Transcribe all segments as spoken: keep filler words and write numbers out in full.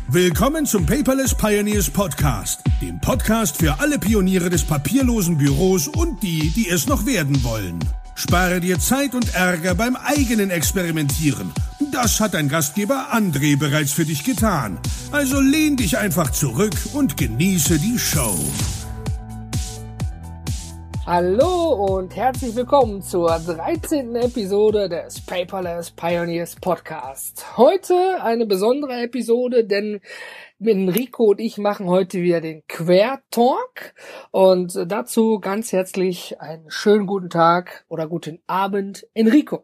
Willkommen zum Paperless Pioneers Podcast, dem Podcast für alle Pioniere des papierlosen Büros und die, die es noch werden wollen. Spare dir Zeit und Ärger beim eigenen Experimentieren. Das hat dein Gastgeber André bereits für dich getan. Also lehn dich einfach zurück und genieße die Show. Hallo und herzlich willkommen zur dreizehnten Episode des Paperless Pioneers Podcast. Heute eine besondere Episode, denn Enrico und ich machen heute wieder den Quer-Talk und dazu ganz herzlich einen schönen guten Tag oder guten Abend, Enrico.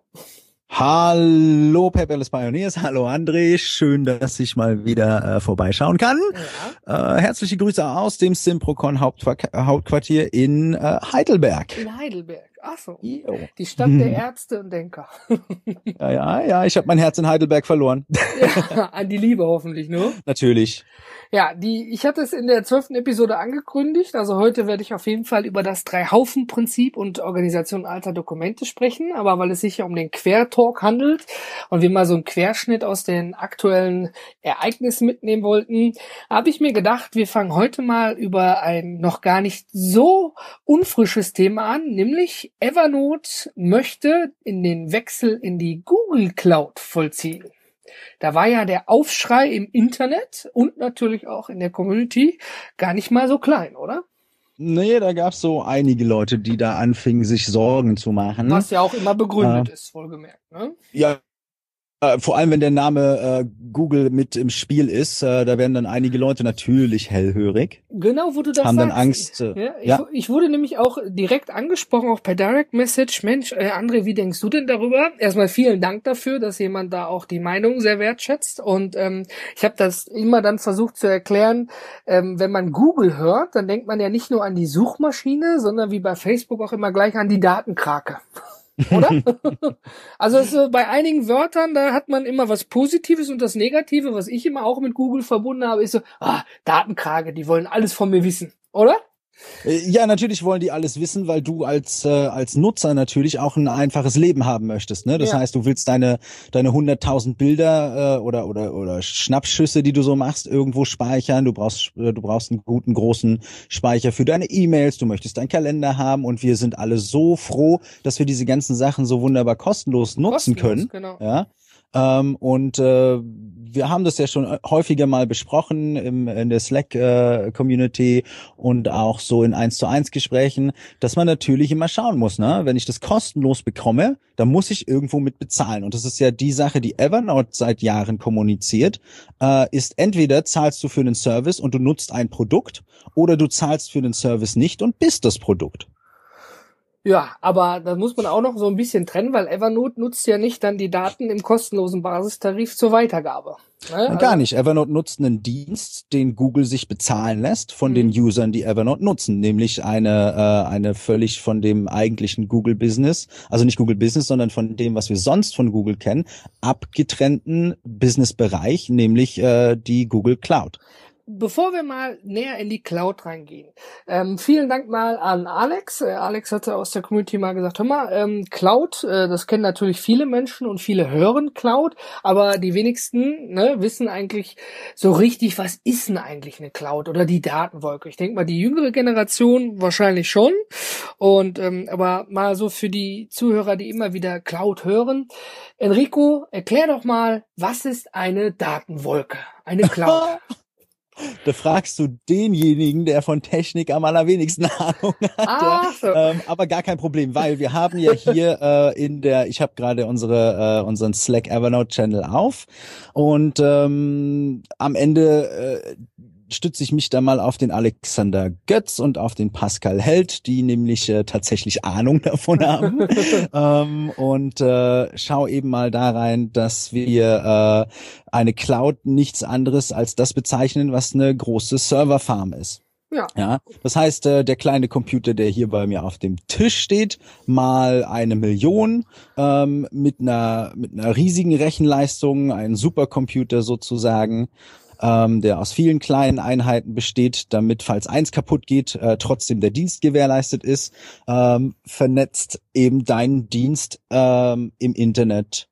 Hallo Paperless Pioneers, hallo André, schön, dass ich mal wieder äh, vorbeischauen kann. Ja. Äh, herzliche Grüße aus dem Simprocon Hauptquartier, Hauptquartier in äh, Heidelberg. In Heidelberg, ach so, Jo. Die Stadt der Ärzte und Denker. Ja, ja, ja, ich habe mein Herz in Heidelberg verloren. Ja, an die Liebe hoffentlich, ne? Natürlich. Ja, die, ich hatte es in der zwölften Episode angekündigt, also heute werde ich auf jeden Fall über das Drei-Haufen-Prinzip und Organisation alter Dokumente sprechen, aber weil es sich ja um den Quer-Talk handelt und wir mal so einen Querschnitt aus den aktuellen Ereignissen mitnehmen wollten, habe ich mir gedacht, wir fangen heute mal über ein noch gar nicht so unfrisches Thema an, nämlich Evernote möchte in den Wechsel in die Google Cloud vollziehen. Da war ja der Aufschrei im Internet und natürlich auch in der Community gar nicht mal so klein, oder? Nee, da gab's so einige Leute, die da anfingen, sich Sorgen zu machen. Was ja auch immer begründet äh, ist, wohlgemerkt, ne? Ja. Äh, vor allem, wenn der Name äh, Google mit im Spiel ist, äh, da werden dann einige Leute natürlich hellhörig. Genau, wo du das haben sagst. dann Angst. Äh, ja, ich, ja. ich wurde nämlich auch direkt angesprochen, auch per Direct Message. Mensch, äh, André, wie denkst du denn darüber? Erstmal vielen Dank dafür, dass jemand da auch die Meinung sehr wertschätzt. Und ähm, ich habe das immer dann versucht zu erklären, ähm, wenn man Google hört, dann denkt man ja nicht nur an die Suchmaschine, sondern wie bei Facebook auch immer gleich an die Datenkrake. Oder? Also es, äh, bei einigen Wörtern, da hat man immer was Positives und das Negative, was ich immer auch mit Google verbunden habe, ist so, ah, Datenkrake, die wollen alles von mir wissen, oder? Ja, natürlich wollen die alles wissen, weil du als äh, als Nutzer natürlich auch ein einfaches Leben haben möchtest, ne? Das Ja. heißt, du willst deine deine hunderttausend Bilder äh, oder oder oder Schnappschüsse, die du so machst, irgendwo speichern. Du brauchst äh, du brauchst einen guten großen Speicher für deine E-Mails. Du möchtest deinen Kalender haben und wir sind alle so froh, dass wir diese ganzen Sachen so wunderbar kostenlos nutzen Kostenlos, können. genau. Ja. Ähm, und äh, wir haben das ja schon häufiger mal besprochen im, in der Slack-Community äh, und auch so in eins zu eins Gesprächen, dass man natürlich immer schauen muss, ne? Wenn ich das kostenlos bekomme, dann muss ich irgendwo mit bezahlen. Und das ist ja die Sache, die Evernote seit Jahren kommuniziert, äh, ist entweder zahlst du für den Service und du nutzt ein Produkt oder du zahlst für den Service nicht und bist das Produkt. Ja, aber da muss man auch noch so ein bisschen trennen, weil Evernote nutzt ja nicht dann die Daten im kostenlosen Basistarif zur Weitergabe. Ne? Gar Also, nicht. Evernote nutzt einen Dienst, den Google sich bezahlen lässt von Mhm. den Usern, die Evernote nutzen, nämlich eine äh, eine völlig von dem eigentlichen Google Business, also nicht Google Business, sondern von dem, was wir sonst von Google kennen, abgetrennten Businessbereich, nämlich äh, die Google Cloud. Bevor wir mal näher in die Cloud reingehen, ähm, vielen Dank mal an Alex. Äh, Alex hatte aus der Community mal gesagt, hör mal, ähm, Cloud, äh, das kennen natürlich viele Menschen und viele hören Cloud, aber die wenigsten ne, wissen eigentlich so richtig, was ist denn eigentlich eine Cloud oder die Datenwolke. Ich denke mal, die jüngere Generation wahrscheinlich schon. Und ähm, aber mal so für die Zuhörer, die immer wieder Cloud hören. Enrico, erklär doch mal, was ist eine Datenwolke, eine Cloud? Da fragst du denjenigen, der von Technik am allerwenigsten Ahnung hat. Ah, so. ähm, aber gar kein Problem, weil wir haben ja hier äh, in der, ich habe gerade unsere äh, unseren Slack Evernote Channel auf und ähm, am Ende äh, stütze ich mich da mal auf den Alexander Götz und auf den Pascal Held, die nämlich äh, tatsächlich Ahnung davon haben. ähm, und äh, schau eben mal da rein, dass wir äh, eine Cloud nichts anderes als das bezeichnen, was eine große Serverfarm ist. Ja. Ja, das heißt, äh, der kleine Computer, der hier bei mir auf dem Tisch steht, mal eine Million ähm, mit einer mit einer riesigen Rechenleistung, ein Supercomputer sozusagen, ähm, der aus vielen kleinen Einheiten besteht, damit, falls eins kaputt geht, äh, trotzdem der Dienst gewährleistet ist, ähm, vernetzt eben deinen Dienst ähm, im Internet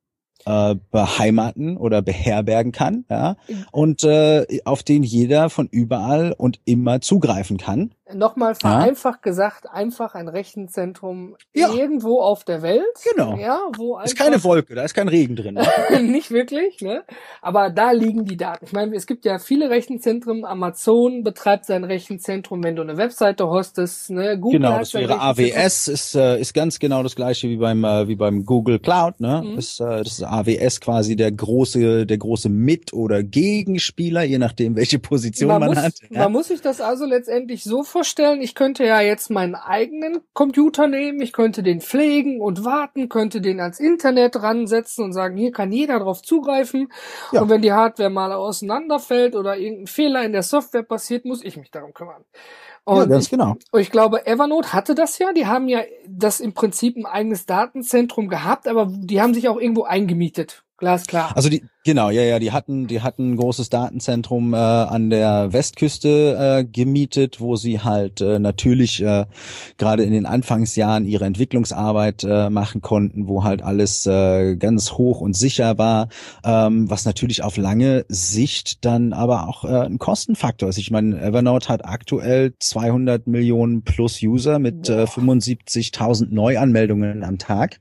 äh, beheimaten oder beherbergen kann, ja, und äh, auf den jeder von überall und immer zugreifen kann. Nochmal vereinfacht ja. gesagt, einfach ein Rechenzentrum ja. irgendwo auf der Welt. Genau. Ja, wo einfach ist keine Wolke, da ist kein Regen drin. Ne? Nicht wirklich, ne? Aber da liegen die Daten. Ich meine, es gibt ja viele Rechenzentren. Amazon betreibt sein Rechenzentrum, wenn du eine Webseite hostest, ne? Google genau, hat das wäre A W S, ist äh, ist ganz genau das gleiche wie beim äh, wie beim Google Cloud, ne? Mhm. Ist, äh, das ist A W S quasi der große der große Mit- oder Gegenspieler, je nachdem welche Position man, man muss, hat. Ja? Man muss sich das also letztendlich so vorstellen, ich könnte ja jetzt meinen eigenen Computer nehmen, ich könnte den pflegen und warten, könnte den ans Internet ransetzen und sagen, hier kann jeder drauf zugreifen. Ja. Und wenn die Hardware mal auseinanderfällt oder irgendein Fehler in der Software passiert, muss ich mich darum kümmern. Und ja, ganz genau. Ich, und ich glaube, Evernote hatte das ja. Die haben ja das im Prinzip ein eigenes Datenzentrum gehabt, aber die haben sich auch irgendwo eingemietet. Glasklar. Also die, genau, ja, ja, die hatten, die hatten ein großes Datenzentrum äh, an der Westküste äh, gemietet, wo sie halt äh, natürlich äh, gerade in den Anfangsjahren ihre Entwicklungsarbeit äh, machen konnten, wo halt alles äh, ganz hoch und sicher war, ähm, was natürlich auf lange Sicht dann aber auch äh, ein Kostenfaktor ist. Ich meine, Evernote hat aktuell zweihundert Millionen plus User mit äh, fünfundsiebzigtausend Neuanmeldungen am Tag.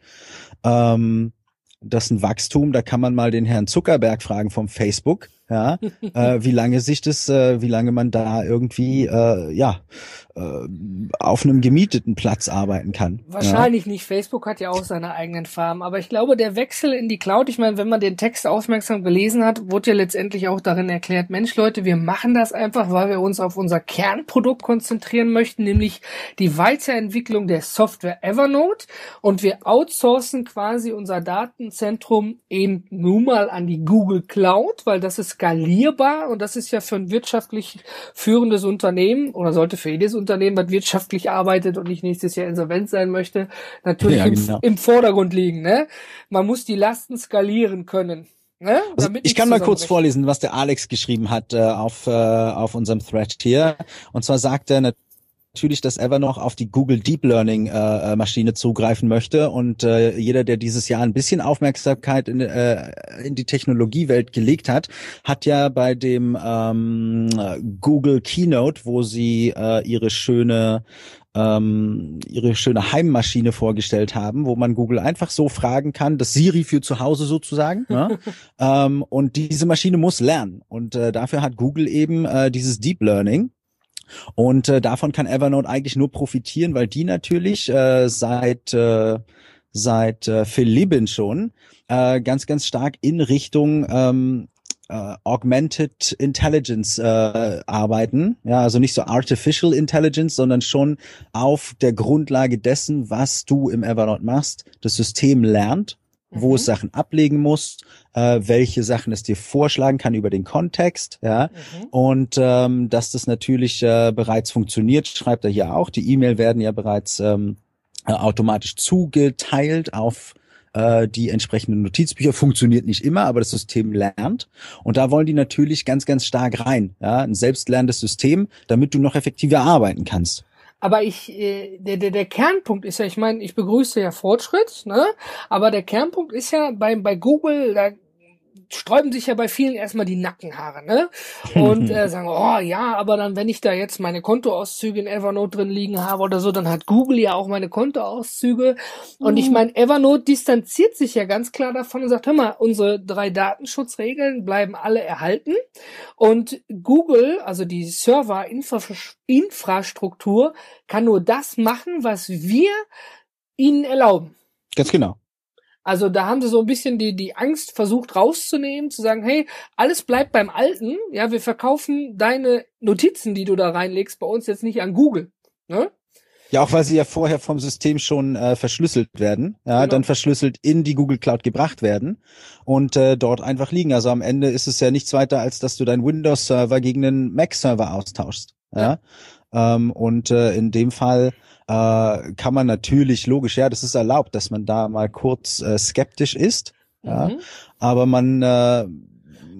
Ähm, Das ist ein Wachstum, da kann man mal den Herrn Zuckerberg fragen vom Facebook, ja, äh, wie lange sich das, äh, wie lange man da irgendwie, äh, ja, äh, auf einem gemieteten Platz arbeiten kann. Wahrscheinlich ja. nicht. Facebook hat ja auch seine eigenen Farmen, aber ich glaube, der Wechsel in die Cloud, ich meine, wenn man den Text aufmerksam gelesen hat, wurde ja letztendlich auch darin erklärt, Mensch Leute, wir machen das einfach, weil wir uns auf unser Kernprodukt konzentrieren möchten, nämlich die Weiterentwicklung der Software Evernote, und wir outsourcen quasi unser Datenzentrum eben nun mal an die Google Cloud, weil das ist skalierbar und das ist ja für ein wirtschaftlich führendes Unternehmen oder sollte für jedes Unternehmen, was wirtschaftlich arbeitet und nicht nächstes Jahr insolvent sein möchte, natürlich ja, genau. im, im Vordergrund liegen. Ne? Man muss die Lasten skalieren können. Ne? Also ich kann mal kurz vorlesen, was der Alex geschrieben hat äh, auf äh, auf unserem Thread hier. Und zwar sagt er natürlich, dass Evernote auf die Google Deep Learning äh, Maschine zugreifen möchte, und äh, jeder, der dieses Jahr ein bisschen Aufmerksamkeit in, äh, in die Technologiewelt gelegt hat, hat ja bei dem ähm, Google Keynote, wo sie äh, ihre schöne ähm, ihre schöne Heimmaschine vorgestellt haben, wo man Google einfach so fragen kann, das Siri für zu Hause sozusagen, ne? ähm, und diese Maschine muss lernen, und äh, dafür hat Google eben äh, dieses Deep Learning. Und äh, davon kann Evernote eigentlich nur profitieren, weil die natürlich äh, seit äh, seit äh, Phil Libin schon äh, ganz ganz stark in Richtung ähm, äh, Augmented Intelligence äh, arbeiten. Ja, also nicht so Artificial Intelligence, sondern schon auf der Grundlage dessen, was du im Evernote machst, das System lernt, wo mhm. es Sachen ablegen muss, äh, welche Sachen es dir vorschlagen kann über den Kontext, ja, mhm. und ähm, dass das natürlich äh, bereits funktioniert, schreibt er hier auch. Die E-Mail werden ja bereits ähm, äh, automatisch zugeteilt auf äh, die entsprechenden Notizbücher. Funktioniert nicht immer, aber das System lernt, und da wollen die natürlich ganz, ganz stark rein, ja, ein selbstlernendes System, damit du noch effektiver arbeiten kannst. Aber ich, äh, der, der, der Kernpunkt ist ja, ich meine, ich begrüße ja Fortschritt, ne? Aber der Kernpunkt ist ja bei, bei Google, da sträuben sich ja bei vielen erstmal die Nackenhaare, ne? Und äh, sagen, oh ja, aber dann, wenn ich da jetzt meine Kontoauszüge in Evernote drin liegen habe oder so, dann hat Google ja auch meine Kontoauszüge. Und ich meine, Evernote distanziert sich ja ganz klar davon und sagt, hör mal, unsere drei Datenschutzregeln bleiben alle erhalten. Und Google, also die Serverinfrastruktur, kann nur das machen, was wir ihnen erlauben. Ganz genau. Also da haben sie so ein bisschen die die Angst versucht rauszunehmen, zu sagen, hey, alles bleibt beim Alten. Ja, wir verkaufen deine Notizen, die du da reinlegst, bei uns jetzt nicht an Google. Ne? Ja, auch weil sie ja vorher vom System schon äh, verschlüsselt werden, ja, genau. Dann verschlüsselt in die Google Cloud gebracht werden und äh, dort einfach liegen. Also am Ende ist es ja nichts weiter, als dass du deinen Windows-Server gegen einen Mac-Server austauschst. Ja, ja. Ähm, und äh, in dem Fall äh, kann man natürlich, logisch, ja, das ist erlaubt, dass man da mal kurz äh, skeptisch ist, mhm. ja, aber man äh,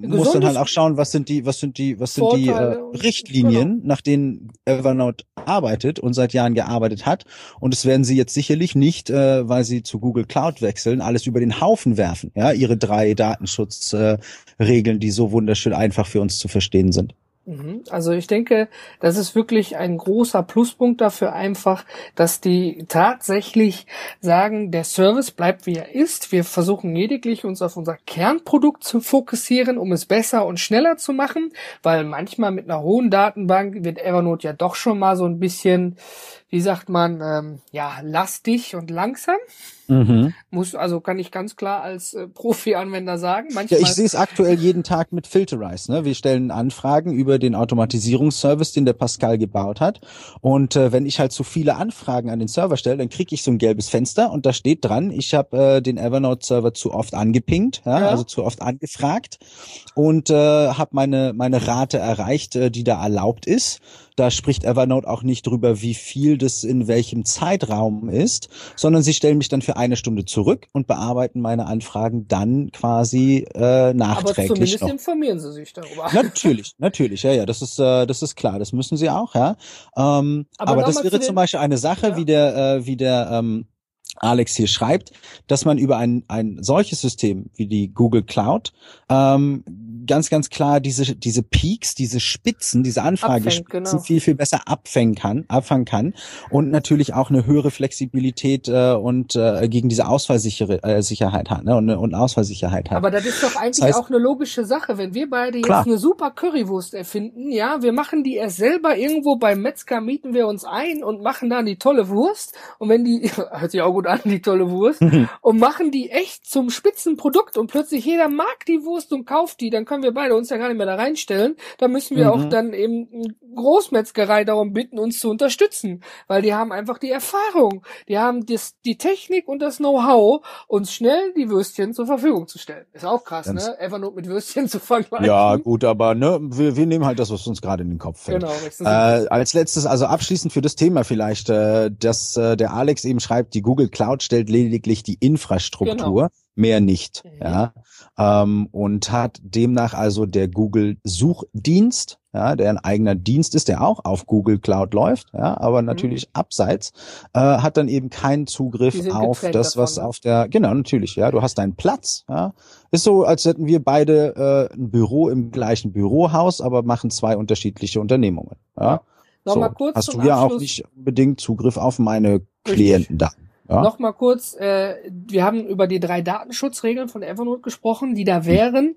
muss dann halt auch schauen, was sind die, was sind die, was sind die äh, Richtlinien, genau, nach denen Evernote arbeitet und seit Jahren gearbeitet hat. Und das werden sie jetzt sicherlich nicht, äh, weil sie zu Google Cloud wechseln, alles über den Haufen werfen. Ja, ihre drei Datenschutzregeln, äh, die so wunderschön einfach für uns zu verstehen sind. Also ich denke, das ist wirklich ein großer Pluspunkt dafür einfach, dass die tatsächlich sagen, der Service bleibt wie er ist. Wir versuchen lediglich uns auf unser Kernprodukt zu fokussieren, um es besser und schneller zu machen, weil manchmal mit einer hohen Datenbank wird Evernote ja doch schon mal so ein bisschen, wie sagt man, ähm, ja, lastig und langsam. Mhm. Muss, also kann ich ganz klar als äh, Profi-Anwender sagen. Manchmal, ja, ich sehe es aktuell jeden Tag mit Filterize. Ne? Wir stellen Anfragen über den Automatisierungsservice, den der Pascal gebaut hat. Und äh, wenn ich halt zu viele Anfragen an den Server stelle, dann kriege ich so ein gelbes Fenster und da steht dran, ich habe äh, den Evernote-Server zu oft angepingt, ja? Ja. Also zu oft angefragt und äh, habe meine meine Rate erreicht, äh, die da erlaubt ist. Da spricht Evernote auch nicht drüber, wie viel das in welchem Zeitraum ist, sondern sie stellen mich dann für eine Stunde zurück und bearbeiten meine Anfragen dann quasi äh, nachträglich. Aber zumindest noch. Informieren sie sich darüber. Natürlich, natürlich, ja, ja, das ist äh, das ist klar, das müssen sie auch, ja. Ähm, aber aber das wäre zum Beispiel eine Sache, ja, wie der äh, wie der ähm, Alex hier schreibt, dass man über ein ein solches System wie die Google Cloud ähm, ganz, ganz klar diese diese Peaks, diese Spitzen, diese Anfragespitzen genau, viel, viel besser abfangen kann, abfangen kann und natürlich auch eine höhere Flexibilität äh, und äh, gegen diese Ausfallsicherheit äh, Sicherheit hat, ne, und, und Ausfallsicherheit hat. Aber das ist doch eigentlich das heißt, auch eine logische Sache, wenn wir beide jetzt klar, eine super Currywurst erfinden, ja, wir machen die erst selber irgendwo beim Metzger, mieten wir uns ein und machen dann die tolle Wurst und wenn die, hört sich auch gut an, die tolle Wurst, und machen die echt zum Spitzenprodukt und plötzlich jeder mag die Wurst und kauft die, dann können wir beide uns ja gar nicht mehr da reinstellen. Da müssen wir mhm. auch dann eben eine Großmetzgerei darum bitten, uns zu unterstützen, weil die haben einfach die Erfahrung, die haben das, die Technik und das Know-how, uns schnell die Würstchen zur Verfügung zu stellen. Ist auch krass, Ganz ne? Evernote mit Würstchen zu vergleichen. Ja, gut, aber ne, wir, wir nehmen halt das, was uns gerade in den Kopf fällt. Genau. Äh, als letztes, also abschließend für das Thema vielleicht, äh, dass äh, der Alex eben schreibt, die Google Cloud stellt lediglich die Infrastruktur, genau, mehr nicht, mhm, ja, ähm, und hat demnach also der Google Suchdienst, ja, der ein eigener Dienst ist, der auch auf Google Cloud läuft, ja, aber natürlich mhm. abseits, äh, hat dann eben keinen Zugriff auf das, was davon, auf der, genau, natürlich, ja, du hast deinen Platz, ja, ist so, als hätten wir beide äh, ein Büro im gleichen Bürohaus, aber machen zwei unterschiedliche Unternehmungen, ja. ja. Noch so, mal kurz hast du ja Abschluss, auch nicht unbedingt Zugriff auf meine Klientendaten. Ja. Noch mal kurz, äh, wir haben über die drei Datenschutzregeln von Evernote gesprochen, die da wären.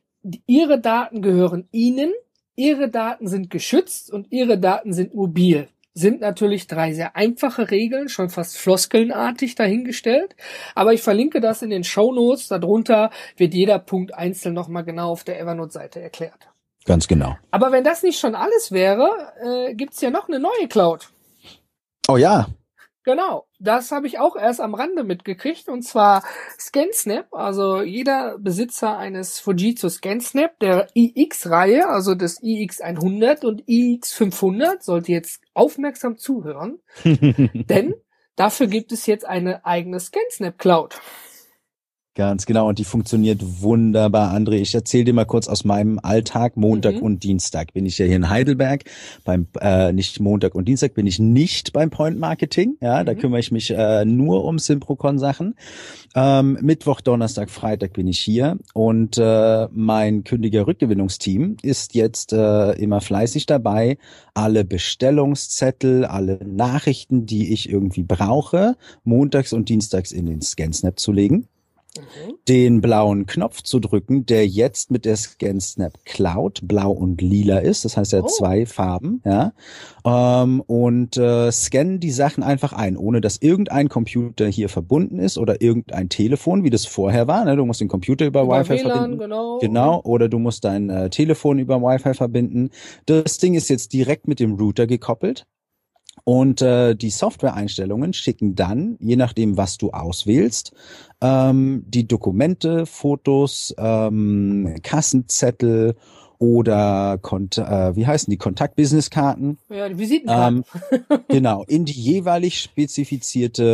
Ihre Daten gehören Ihnen, Ihre Daten sind geschützt und Ihre Daten sind mobil. Sind natürlich drei sehr einfache Regeln, schon fast floskelnartig dahingestellt. Aber ich verlinke das in den Shownotes. Darunter wird jeder Punkt einzeln noch mal genau auf der Evernote-Seite erklärt. Ganz genau. Aber wenn das nicht schon alles wäre, äh, gibt's ja noch eine neue Cloud. Oh ja. Genau, das habe ich auch erst am Rande mitgekriegt, und zwar ScanSnap. Also jeder Besitzer eines Fujitsu ScanSnap der I X-Reihe, also des I X hundert und I X fünfhundert, sollte jetzt aufmerksam zuhören, denn dafür gibt es jetzt eine eigene ScanSnap Cloud. Ganz genau, und die funktioniert wunderbar, André. Ich erzähle dir mal kurz aus meinem Alltag. Montag mhm. und Dienstag bin ich ja hier in Heidelberg. Beim äh, nicht Montag und Dienstag bin ich nicht beim Point Marketing. Ja, mhm. da kümmere ich mich äh, nur um Simprocon-Sachen. Ähm, Mittwoch, Donnerstag, Freitag bin ich hier, und äh, mein kündiger Rückgewinnungsteam ist jetzt äh, immer fleißig dabei, alle Bestellungszettel, alle Nachrichten, die ich irgendwie brauche, montags und dienstags in den ScanSnap zu legen. Mhm. Den blauen Knopf zu drücken, der jetzt mit der ScanSnap Cloud blau und lila ist. Das heißt, er hat oh. zwei Farben, ja. Ähm, und äh, scannen die Sachen einfach ein, ohne dass irgendein Computer hier verbunden ist oder irgendein Telefon, wie das vorher war. Ne? Du musst den Computer über, über Wi-Fi W L A N, verbinden. Genau. Genau. Oder du musst dein äh, Telefon über Wi-Fi verbinden. Das Ding ist jetzt direkt mit dem Router gekoppelt. Und äh, die Software-Einstellungen schicken dann, je nachdem, was du auswählst, ähm, die Dokumente, Fotos, ähm, Kassenzettel oder Kont äh, wie heißen die Kontakt-Business-Karten? Ja, die Visitenkarten. Ähm, genau, in die jeweilig spezifizierte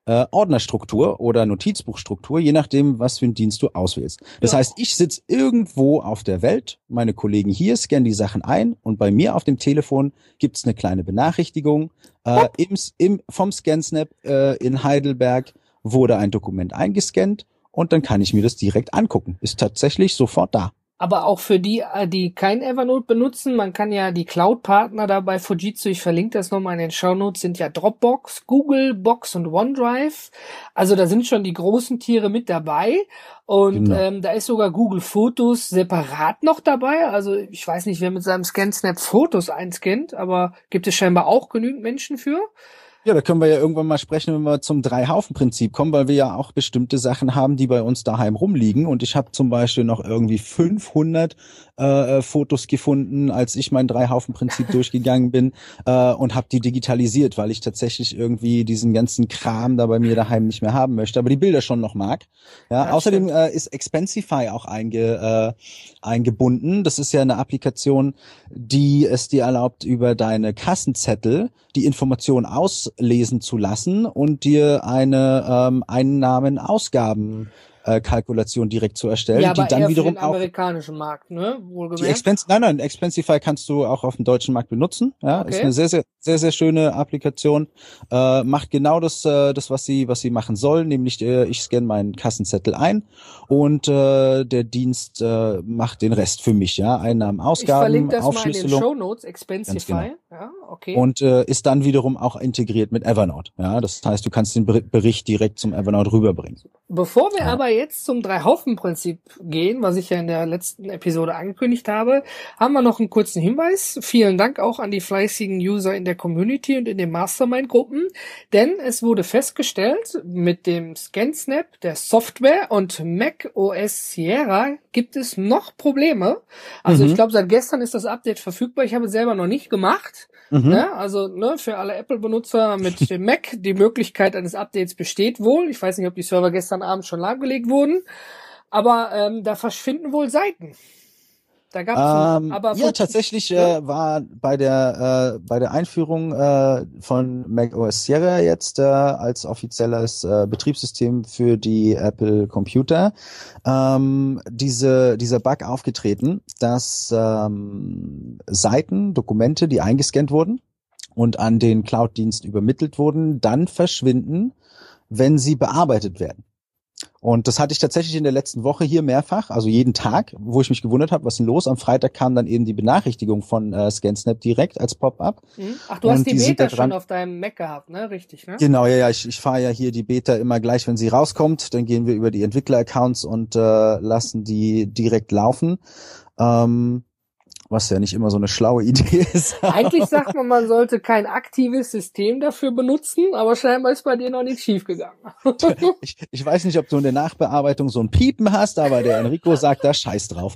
äh, Ordnerstruktur oder Notizbuchstruktur, je nachdem, was für einen Dienst du auswählst. Das ja. heißt, ich sitze irgendwo auf der Welt, meine Kollegen hier scannen die Sachen ein und bei mir auf dem Telefon gibt's eine kleine Benachrichtigung. Äh, im, im, vom ScanSnap äh, in Heidelberg wurde ein Dokument eingescannt und dann kann ich mir das direkt angucken. Ist tatsächlich sofort da. Aber auch für die, die kein Evernote benutzen, man kann ja die Cloud-Partner da bei Fujitsu, ich verlinke das nochmal in den Shownotes, sind ja Dropbox, Google, Box und OneDrive. Also da sind schon die großen Tiere mit dabei. Und genau. ähm, da ist sogar Google Fotos separat noch dabei. Also ich weiß nicht, wer mit seinem ScanSnap Fotos einscannt, aber gibt es scheinbar auch genügend Menschen für. Ja, da können wir ja irgendwann mal sprechen, wenn wir zum Drei-Haufen-Prinzip kommen, weil wir ja auch bestimmte Sachen haben, die bei uns daheim rumliegen. Und ich habe zum Beispiel noch irgendwie fünfhundert äh, Fotos gefunden, als ich mein Drei-Haufen-Prinzip durchgegangen bin äh, und habe die digitalisiert, weil ich tatsächlich irgendwie diesen ganzen Kram da bei mir daheim nicht mehr haben möchte, aber die Bilder schon noch mag. Ja, ja außerdem äh, ist Expensify auch einge, äh, eingebunden. Das ist ja eine Applikation, die es dir erlaubt, über deine Kassenzettel die Information auslesen zu lassen und dir eine ähm, Einnahmen-Ausgaben äh, Kalkulation direkt zu erstellen, ja, aber die dann eher wiederum für den auch amerikanischen Markt, ne? Wohlgemerkt. Die Expense, nein, nein, Expensify kannst du auch auf dem deutschen Markt benutzen. Ja, okay. Ist eine sehr, sehr, sehr, sehr schöne Applikation. Äh, macht genau das, äh, das, was sie, was sie machen soll, nämlich äh, ich scanne meinen Kassenzettel ein und äh, der Dienst äh, macht den Rest für mich. Ja, Einnahmen, Ausgaben, ich verlinke das Aufschlüsselung. Mal in den Shownotes, Expensify. Genau. Ja, okay. Und äh, ist dann wiederum auch integriert mit Evernote. Ja, das heißt, du kannst den Bericht direkt zum Evernote rüberbringen. Bevor wir ja. aber jetzt zum Drei-Haufen-Prinzip gehen, was ich ja in der letzten Episode angekündigt habe, haben wir noch einen kurzen Hinweis. Vielen Dank auch an die fleißigen User in der Community und in den Mastermind-Gruppen, denn es wurde festgestellt, mit dem ScanSnap, der Software und Mac O S Sierra gibt es noch Probleme. Also mhm. ich glaube, seit gestern ist das Update verfügbar. Ich habe es selber noch nicht gemacht. Mhm. Ne? Also ne, für alle Apple-Benutzer mit dem Mac, die Möglichkeit eines Updates besteht wohl. Ich weiß nicht, ob die Server gestern Abend schon lahmgelegt wurden, aber ähm, da verschwinden wohl Seiten. Da gab's ähm, aber ja, tatsächlich äh, war bei der äh, bei der Einführung äh, von Mac O S Sierra jetzt äh, als offizielles äh, Betriebssystem für die Apple Computer ähm, diese dieser Bug aufgetreten, dass ähm, Seiten, Dokumente, die eingescannt wurden und an den Cloud-Dienst übermittelt wurden, dann verschwinden, wenn sie bearbeitet werden. Und das hatte ich tatsächlich in der letzten Woche hier mehrfach, also jeden Tag, wo ich mich gewundert habe, was ist denn los? Am Freitag kam dann eben die Benachrichtigung von äh, ScanSnap direkt als Pop-up. Ach, du hast die, die Beta schon auf deinem Mac gehabt, ne? Richtig, ne? Genau, ja, ja. Ich, ich fahre ja hier die Beta immer gleich, wenn sie rauskommt. Dann gehen wir über die Entwickler-Accounts und äh, lassen die direkt laufen. Ähm, was ja nicht immer so eine schlaue Idee ist. Eigentlich sagt man, man sollte kein aktives System dafür benutzen, aber scheinbar ist bei dir noch nichts schiefgegangen. ich, ich weiß nicht, ob du in der Nachbearbeitung so ein Piepen hast, aber der Enrico sagt da Scheiß drauf.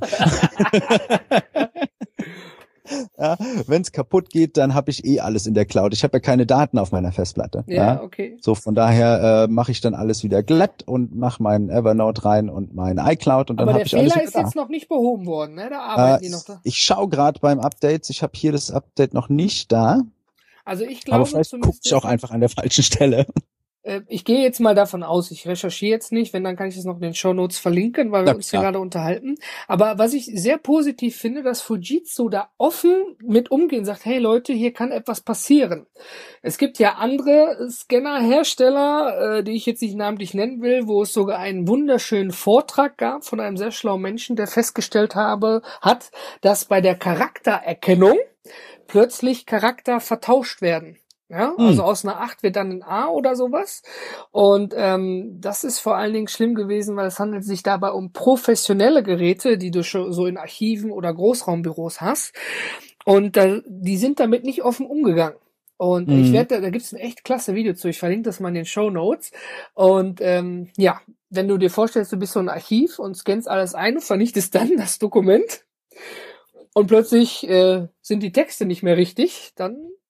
Ja, wenn es kaputt geht, dann habe ich eh alles in der Cloud. Ich habe ja keine Daten auf meiner Festplatte. Ja, ja. Okay. So, von daher äh, mache ich dann alles wieder glatt und mache meinen Evernote rein und mein iCloud und dann habe ich alles wieder da. Aber der Fehler ist jetzt noch nicht behoben worden, ne? Da arbeiten äh, die noch da. Ich schaue gerade beim Update. Ich habe hier das Update noch nicht da. Also ich glaube, aber vielleicht gucke ich auch einfach an der falschen Stelle. Ich gehe jetzt mal davon aus, ich recherchiere jetzt nicht, wenn, dann kann ich das noch in den Shownotes verlinken, weil wir ja, uns hier gerade unterhalten. Aber was ich sehr positiv finde, dass Fujitsu da offen mit umgehen, sagt, hey Leute, hier kann etwas passieren. Es gibt ja andere Scanner-Hersteller, äh, die ich jetzt nicht namentlich nennen will, wo es sogar einen wunderschönen Vortrag gab von einem sehr schlauen Menschen, der festgestellt habe, hat, dass bei der Charaktererkennung plötzlich Charakter vertauscht werden. Ja, also hm. aus einer acht wird dann ein A oder sowas. Und ähm, das ist vor allen Dingen schlimm gewesen, weil es handelt sich dabei um professionelle Geräte, die du schon so in Archiven oder Großraumbüros hast. Und äh, die sind damit nicht offen umgegangen. Und hm. ich werde, da, da gibt's ein echt klasse Video zu. Ich verlinke das mal in den Shownotes. Und ähm, ja, wenn du dir vorstellst, du bist so ein Archiv und scannst alles ein und vernichtest dann das Dokument und plötzlich äh, sind die Texte nicht mehr richtig, dann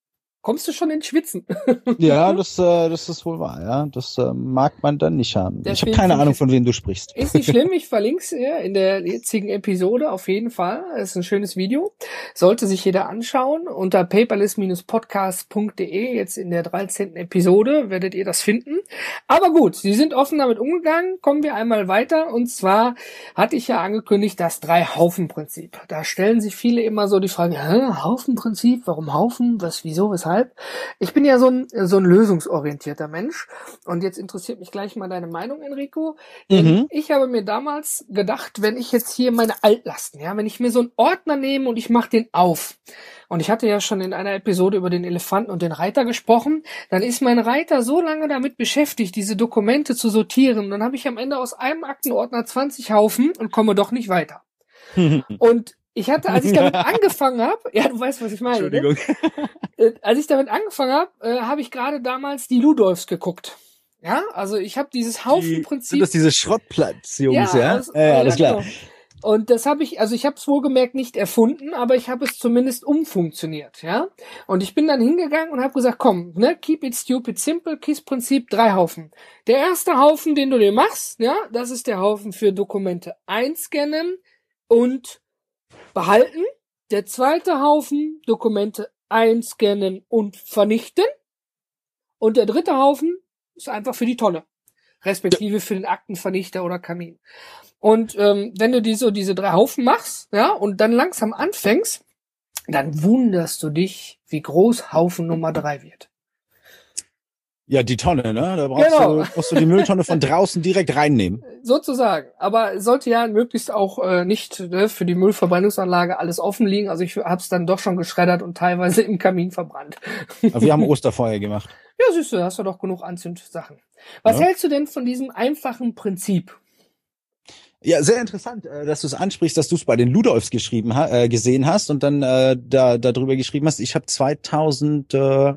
kommst du schon ins Schwitzen. Ja, das, äh, das ist wohl wahr, ja. Das äh, mag man dann nicht haben. Deswegen ich habe keine Ahnung, von wem du sprichst. Ist nicht schlimm, ich verlinke es ja in der jetzigen Episode auf jeden Fall. Es ist ein schönes Video. Sollte sich jeder anschauen. Unter paperless Bindestrich podcast punkt de, jetzt in der dreizehnten Episode, werdet ihr das finden. Aber gut, sie sind offen damit umgegangen. Kommen wir einmal weiter. Und zwar hatte ich ja angekündigt, das Drei-Haufen-Prinzip. Da stellen sich viele immer so die Frage, hä, Haufenprinzip? Warum Haufen? Was, wieso, weshalb? Ich bin ja so ein, so ein lösungsorientierter Mensch und jetzt interessiert mich gleich mal deine Meinung, Enrico. Mhm. Ich habe mir damals gedacht, wenn ich jetzt hier meine Altlasten, ja, wenn ich mir so einen Ordner nehme und ich mache den auf, und ich hatte ja schon in einer Episode über den Elefanten und den Reiter gesprochen, dann ist mein Reiter so lange damit beschäftigt, diese Dokumente zu sortieren, dann habe ich am Ende aus einem Aktenordner zwanzig Haufen und komme doch nicht weiter. Und ich hatte, als ich damit angefangen habe, ja, du weißt, was ich meine. Entschuldigung. Ne? Als ich damit angefangen habe, äh, habe ich gerade damals die Ludolfs geguckt. Ja, also ich habe dieses Haufenprinzip. Sind das diese Schrottplatz-Jungs, ja? Ja, aus, ja, ja, alles klar. Genau. Und das habe ich, also ich habe es wohlgemerkt nicht erfunden, aber ich habe es zumindest umfunktioniert, ja. Und ich bin dann hingegangen und habe gesagt, komm, ne, keep it stupid simple, KISS-Prinzip, drei Haufen. Der erste Haufen, den du dir machst, ja, das ist der Haufen für Dokumente einscannen und behalten. Der zweite Haufen, Dokumente einscannen und vernichten. Und der dritte Haufen ist einfach für die Tonne. Respektive für den Aktenvernichter oder Kamin. Und ähm, wenn du die, so diese drei Haufen machst, ja, und dann langsam anfängst, dann wunderst du dich, wie groß Haufen Nummer drei wird. Ja, die Tonne, ne? Da brauchst, genau. du, brauchst du die Mülltonne von draußen direkt reinnehmen. Sozusagen. Aber es sollte ja möglichst auch äh, nicht ne, für die Müllverbrennungsanlage alles offen liegen. Also ich hab's dann doch schon geschreddert und teilweise im Kamin verbrannt. Aber wir haben Osterfeuer gemacht. Ja, siehst du, hast du doch genug Anzündsachen. Was ja. hältst du denn von diesem einfachen Prinzip? Ja, sehr interessant, dass du es ansprichst, dass du es bei den Ludolfs geschrieben äh, gesehen hast und dann äh, da darüber geschrieben hast. Ich habe zweitausendvierzehn,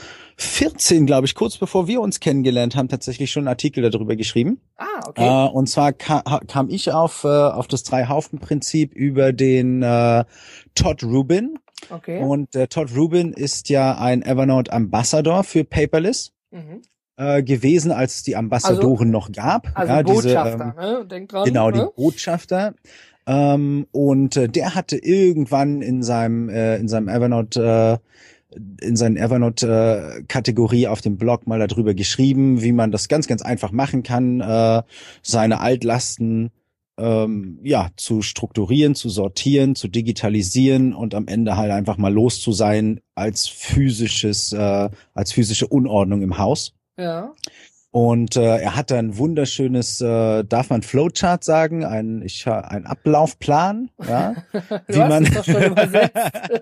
glaube ich, kurz bevor wir uns kennengelernt haben, tatsächlich schon einen Artikel darüber geschrieben. Ah, okay. Äh, und zwar ka kam ich auf äh, auf das Drei-Haufen-Prinzip über den äh, Todd Rubin. Okay. Und äh, Todd Rubin ist ja ein Evernote Ambassador für Paperless. Mhm. Äh, gewesen, als es die Ambassadoren also, noch gab. Also ja, Botschafter, diese, ähm, ne? Denk dran. Genau, ne? die Botschafter. Ähm, und äh, der hatte irgendwann in seinem äh, in seinem Evernote äh, in seinen Evernote-Kategorie äh, auf dem Blog mal darüber geschrieben, wie man das ganz, ganz einfach machen kann, äh, seine Altlasten ähm, ja zu strukturieren, zu sortieren, zu digitalisieren und am Ende halt einfach mal los zu sein als physisches, äh, als physische Unordnung im Haus. Ja. Und äh, er hat ein wunderschönes, äh, darf man Flowchart sagen, ein ich ein Ablaufplan, ja, du wie hast man es doch schon übersetzt.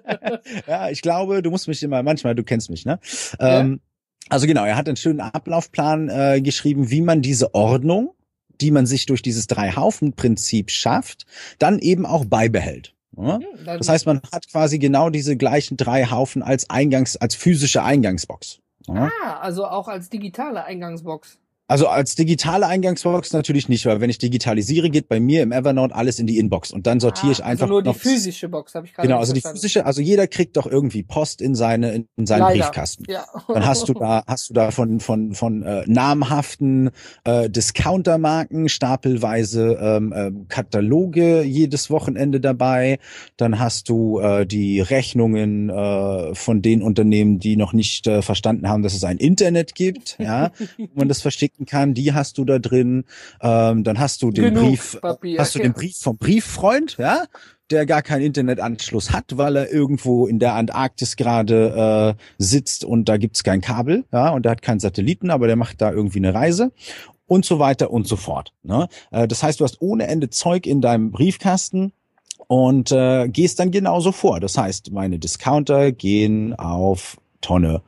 ja, ich glaube, du musst mich immer manchmal, du kennst mich, ne? Ja. Ähm, also genau, er hat einen schönen Ablaufplan äh, geschrieben, wie man diese Ordnung, die man sich durch dieses Drei-Haufen-Prinzip schafft, dann eben auch beibehält. Ja? Hm, das heißt, man hat quasi genau diese gleichen drei Haufen als Eingangs, als physische Eingangsbox. Ja. Ah, also auch als digitale Eingangsbox. Also als digitale Eingangsbox natürlich nicht, weil wenn ich digitalisiere, geht bei mir im Evernote alles in die Inbox und dann sortiere ah, ich einfach also nur noch die physische Box, habe ich gerade Genau, also verstanden. die physische, also jeder kriegt doch irgendwie Post in seine in, in seinen Leider. Briefkasten. Ja. Dann hast du da hast du da von von von äh, namhaften äh, Discountermarken stapelweise ähm, äh, Kataloge jedes Wochenende dabei. Dann hast du äh, die Rechnungen äh, von den Unternehmen, die noch nicht äh, verstanden haben, dass es ein Internet gibt, ja, wo man das verschicken kann. Die hast du da drin. Ähm, dann hast du den Genug Brief, Papier, hast du ja. den Brief vom Brieffreund, ja, der gar keinen Internetanschluss hat, weil er irgendwo in der Antarktis gerade äh, sitzt und da gibt's kein Kabel, ja, und der hat keinen Satelliten, aber der macht da irgendwie eine Reise und so weiter und so fort. Ne? Äh, das heißt, du hast ohne Ende Zeug in deinem Briefkasten und äh, gehst dann genauso vor. Das heißt, meine Discounter gehen auf Tonne.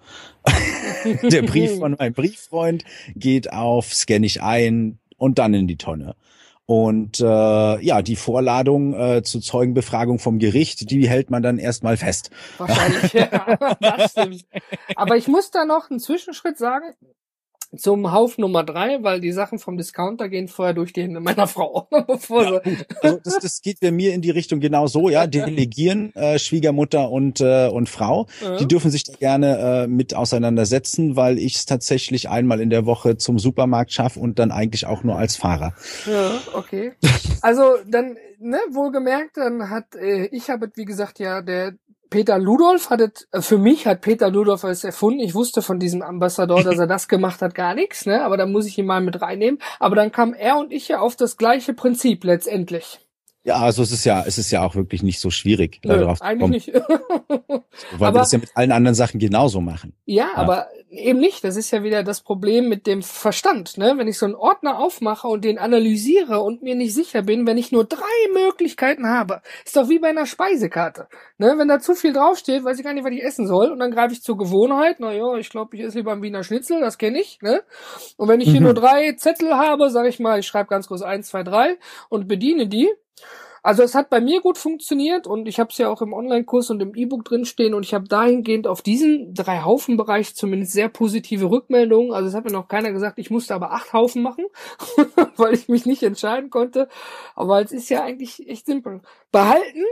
Der Brief von meinem Brieffreund geht auf, scanne ich ein und dann in die Tonne. Und äh, ja, die Vorladung äh, zur Zeugenbefragung vom Gericht, die hält man dann erstmal fest. Wahrscheinlich, ja, das stimmt. Aber ich muss da noch einen Zwischenschritt sagen. zum Haufen Nummer drei, weil die Sachen vom Discounter gehen vorher durch die Hände meiner Frau. Bevor Ja, gut. Also das, das geht bei mir in die Richtung genau so, ja. Delegieren, äh, Schwiegermutter und äh, und Frau, ja. die dürfen sich da gerne äh, mit auseinandersetzen, weil ich es tatsächlich einmal in der Woche zum Supermarkt schaffe und dann eigentlich auch nur als Fahrer. Ja, okay. Also dann, ne, wohlgemerkt, dann hat, äh, ich habe, wie gesagt, ja, der Peter Ludolf hat es, äh, für mich hat Peter Ludolf es erfunden. Ich wusste von diesem Ambassador, dass er das gemacht hat, gar nichts, ne? Aber da muss ich ihn mal mit reinnehmen. Aber dann kam er und ich ja auf das gleiche Prinzip letztendlich. Ja, also es ist ja, es ist ja auch wirklich nicht so schwierig, Nö, darauf zu kommen. eigentlich nicht. Weil Aber- wir das ja mit allen anderen Sachen genauso machen. Ja, aber eben nicht. Das ist ja wieder das Problem mit dem Verstand, ne? Wenn ich so einen Ordner aufmache und den analysiere und mir nicht sicher bin, wenn ich nur drei Möglichkeiten habe, ist doch wie bei einer Speisekarte, ne? Wenn da zu viel draufsteht, weiß ich gar nicht, was ich essen soll, und dann greife ich zur Gewohnheit. Na ja, ich glaube, ich esse lieber einen Wiener Schnitzel, das kenne ich, ne? Und wenn ich hier Mhm. nur drei Zettel habe, sage ich mal, ich schreibe ganz groß eins, zwei, drei und bediene die. Also es hat bei mir gut funktioniert und ich habe es ja auch im Online-Kurs und im E-Book drinstehen und ich habe dahingehend auf diesen drei Haufen-Bereich zumindest sehr positive Rückmeldungen. Also es hat mir noch keiner gesagt, ich musste aber acht Haufen machen, weil ich mich nicht entscheiden konnte. Aber es ist ja eigentlich echt simpel. Behalten,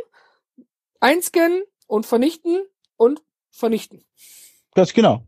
einscannen und vernichten und vernichten. Ganz genau.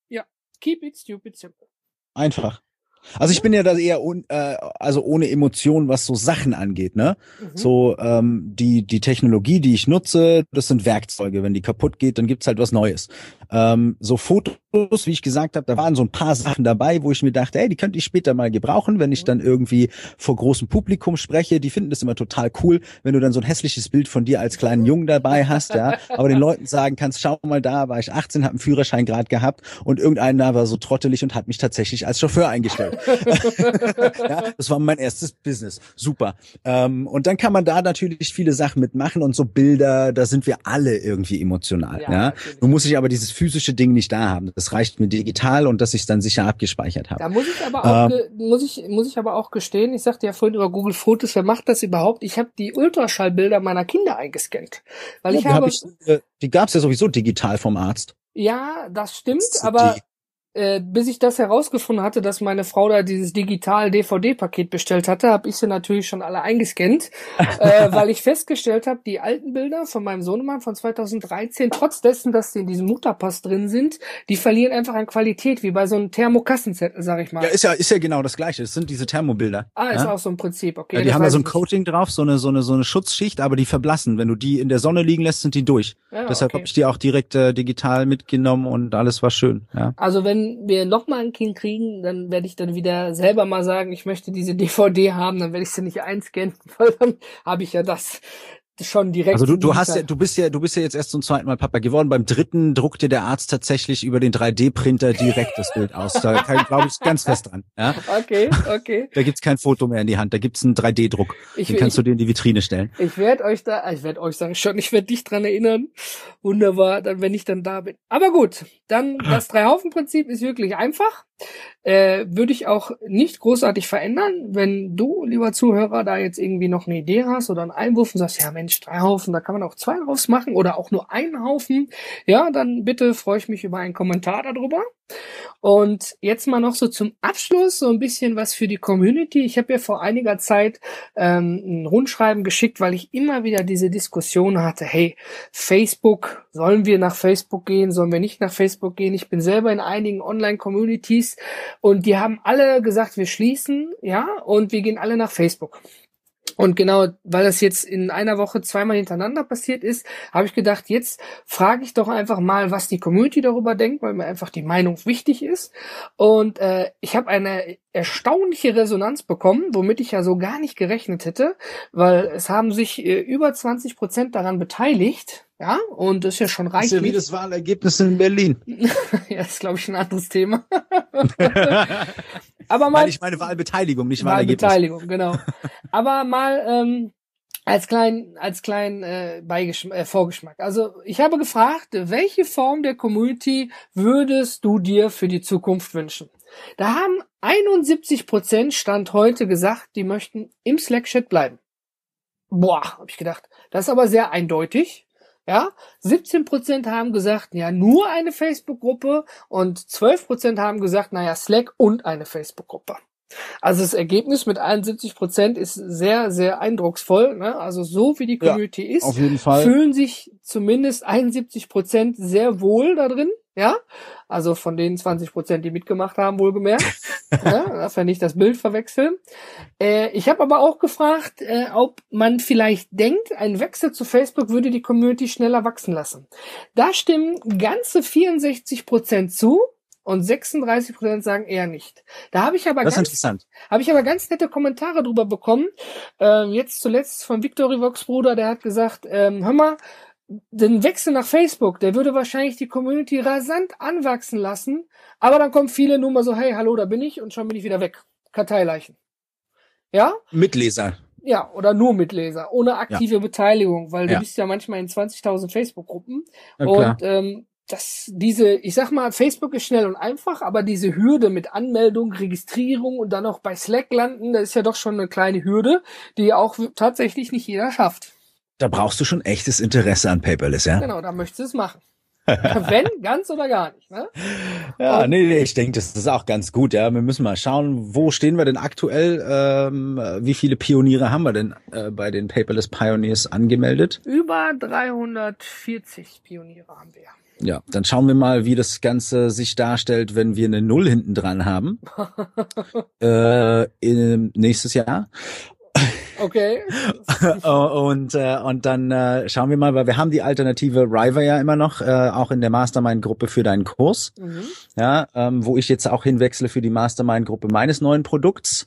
Keep it stupid simple. Einfach. Also ich bin ja da eher un, äh, also ohne Emotionen, was so Sachen angeht, ne? Mhm. So ähm, die die Technologie, die ich nutze, das sind Werkzeuge. Wenn die kaputt geht, dann gibt's halt was Neues. Ähm, so Fotos, wie ich gesagt habe, da waren so ein paar Sachen dabei, wo ich mir dachte, ey, die könnte ich später mal gebrauchen, wenn ich dann irgendwie vor großem Publikum spreche. Die finden das immer total cool, wenn du dann so ein hässliches Bild von dir als kleinen Jungen dabei hast, ja. Aber den Leuten sagen kannst, schau mal da, war ich achtzehn, habe einen Führerschein gerade gehabt und irgendeiner war so trottelig und hat mich tatsächlich als Chauffeur eingestellt. Ja, das war mein erstes Business. Super. Ähm, und dann kann man da natürlich viele Sachen mitmachen und so Bilder, da sind wir alle irgendwie emotional. Ja, Ja, natürlich. Nun muss ich aber dieses physische Ding nicht da haben. Das reicht mir digital und dass ich es dann sicher abgespeichert habe. Da muss ich aber auch, ge- muss ich, muss ich aber auch gestehen, ich sagte ja vorhin über Google Fotos, wer macht das überhaupt? Ich habe die Ultraschallbilder meiner Kinder eingescannt. Weil Ja, ich die habe, hab ich, äh, die gab's ja sowieso digital vom Arzt. ja, das stimmt, Das- aber die- äh, bis ich das herausgefunden hatte, dass meine Frau da dieses digital-D V D-Paket bestellt hatte, habe ich sie natürlich schon alle eingescannt, äh, weil ich festgestellt habe, die alten Bilder von meinem Sohnemann von zweitausenddreizehn, trotz dessen, dass sie in diesem Mutterpass drin sind, die verlieren einfach an Qualität, wie bei so einem Thermokassenzettel, sag ich mal. Ja, ist ja, ist ja genau das Gleiche. Das sind diese Thermobilder. ah, ist ja? auch so ein Prinzip, okay. Ja, die das haben da weiß so ein ich nicht. Coating drauf, so eine, so eine, so eine Schutzschicht, aber die verblassen. Wenn du die in der Sonne liegen lässt, sind die durch. Ja, Deshalb okay. habe ich die auch direkt äh, digital mitgenommen und alles war schön. Ja. Also wenn wir nochmal ein Kind kriegen, dann werde ich dann wieder selber mal sagen, ich möchte diese D V D haben, dann werde ich sie nicht einscannen, weil dann habe ich ja das schon direkt. Also du, du hast digital. ja, du bist ja, du bist ja jetzt erst zum zweiten Mal Papa geworden. Beim dritten druckt dir der Arzt tatsächlich über den drei D Printer direkt das Bild aus. Da glaube ich ganz fest dran. Ja. Okay, okay. Da gibt's kein Foto mehr in die Hand. Da gibt's einen drei D Druck. Ich, Den kannst ich, du dir in die Vitrine stellen. ich werde euch da, ich werde euch sagen schon, ich werde dich dran erinnern. Wunderbar, dann wenn ich dann da bin. Aber gut, dann das Drei-Haufen-Prinzip ist wirklich einfach. Äh, würde ich auch nicht großartig verändern. Wenn du, lieber Zuhörer, da jetzt irgendwie noch eine Idee hast oder einen Einwurf und sagst, ja Mensch, drei Haufen, da kann man auch zwei draus machen oder auch nur einen Haufen, ja, dann bitte freue ich mich über einen Kommentar darüber. Und jetzt mal noch so zum Abschluss so ein bisschen was für die Community. Ich habe ja vor einiger Zeit ähm, ein Rundschreiben geschickt, weil ich immer wieder diese Diskussion hatte, hey, Facebook, sollen wir nach Facebook gehen, sollen wir nicht nach Facebook gehen? Ich bin selber in einigen Online-Communities und die haben alle gesagt, wir schließen, ja, und wir gehen alle nach Facebook. Und genau, weil das jetzt in einer Woche zweimal hintereinander passiert ist, habe ich gedacht, jetzt frage ich doch einfach mal, was die Community darüber denkt, weil mir einfach die Meinung wichtig ist. Und äh, ich habe eine erstaunliche Resonanz bekommen, womit ich ja so gar nicht gerechnet hätte, weil es haben sich äh, über zwanzig Prozent daran beteiligt. Ja, und das ist ja schon Das ist ja wie reichlich. das Wahlergebnis in Berlin. Ja, das ist, glaube ich, ein anderes Thema. Aber mal Weil ich meine Wahlbeteiligung, nicht Wahlergebnis. Wahlbeteiligung, genau. Aber mal ähm, als kleinen als kleinen äh, Beigeschm- äh, Vorgeschmack. Also ich habe gefragt, welche Form der Community würdest du dir für die Zukunft wünschen? Da haben einundsiebzig Prozent Stand heute gesagt, die möchten im Slack-Chat bleiben. Boah, habe ich gedacht. Das ist aber sehr eindeutig. Ja, siebzehn Prozent haben gesagt, ja, nur eine Facebook-Gruppe und zwölf Prozent haben gesagt, naja, Slack und eine Facebook-Gruppe. Also das Ergebnis mit einundsiebzig Prozent ist sehr, sehr eindrucksvoll. Ne? Also so wie die Community ja, ist, auf jeden Fall. Fühlen sich zumindest einundsiebzig Prozent sehr wohl da drin. Ja, also von den zwanzig Prozent, die mitgemacht haben, wohlgemerkt. Ja, darf ja nicht das Bild verwechseln. Äh, ich habe aber auch gefragt, äh, ob man vielleicht denkt, ein Wechsel zu Facebook würde die Community schneller wachsen lassen. Da stimmen ganze vierundsechzig Prozent zu und sechsunddreißig Prozent sagen eher nicht. Da habe ich aber das ganz, ist interessant. habe ich aber ganz nette Kommentare drüber bekommen. Äh, jetzt zuletzt von Victoryvox Bruder, der hat gesagt, ähm, hör mal, den Wechsel nach Facebook, der würde wahrscheinlich die Community rasant anwachsen lassen, aber dann kommen viele nur mal so, hey, hallo, da bin ich und schon bin ich wieder weg. Karteileichen. Ja? Mitleser. Ja, oder nur Mitleser, ohne aktive ja. Beteiligung, weil du ja. bist ja manchmal in zwanzigtausend Facebook-Gruppen ja, und ähm, das, diese, ich sag mal, Facebook ist schnell und einfach, aber diese Hürde mit Anmeldung, Registrierung und dann auch bei Slack landen, das ist ja doch schon eine kleine Hürde, die auch tatsächlich nicht jeder schafft. Da brauchst du schon echtes Interesse an Paperless, ja? Genau, da möchtest du es machen. Wenn, ganz oder gar nicht, ne? Ja, und, nee, nee, ich denke, das ist auch ganz gut, ja. Wir müssen mal schauen, wo stehen wir denn aktuell, ähm, wie viele Pioniere haben wir denn äh, bei den Paperless Pioneers angemeldet? Über dreihundertvierzig Pioniere haben wir. Ja, dann schauen wir mal, wie das Ganze sich darstellt, wenn wir eine Null hinten dran haben. äh, in, nächstes Jahr. Okay. und äh, und dann äh, schauen wir mal, weil wir haben die Alternative River ja immer noch, äh, auch in der Mastermind-Gruppe für deinen Kurs, mhm. ja, ähm, wo ich jetzt auch hinwechsle für die Mastermind-Gruppe meines neuen Produkts.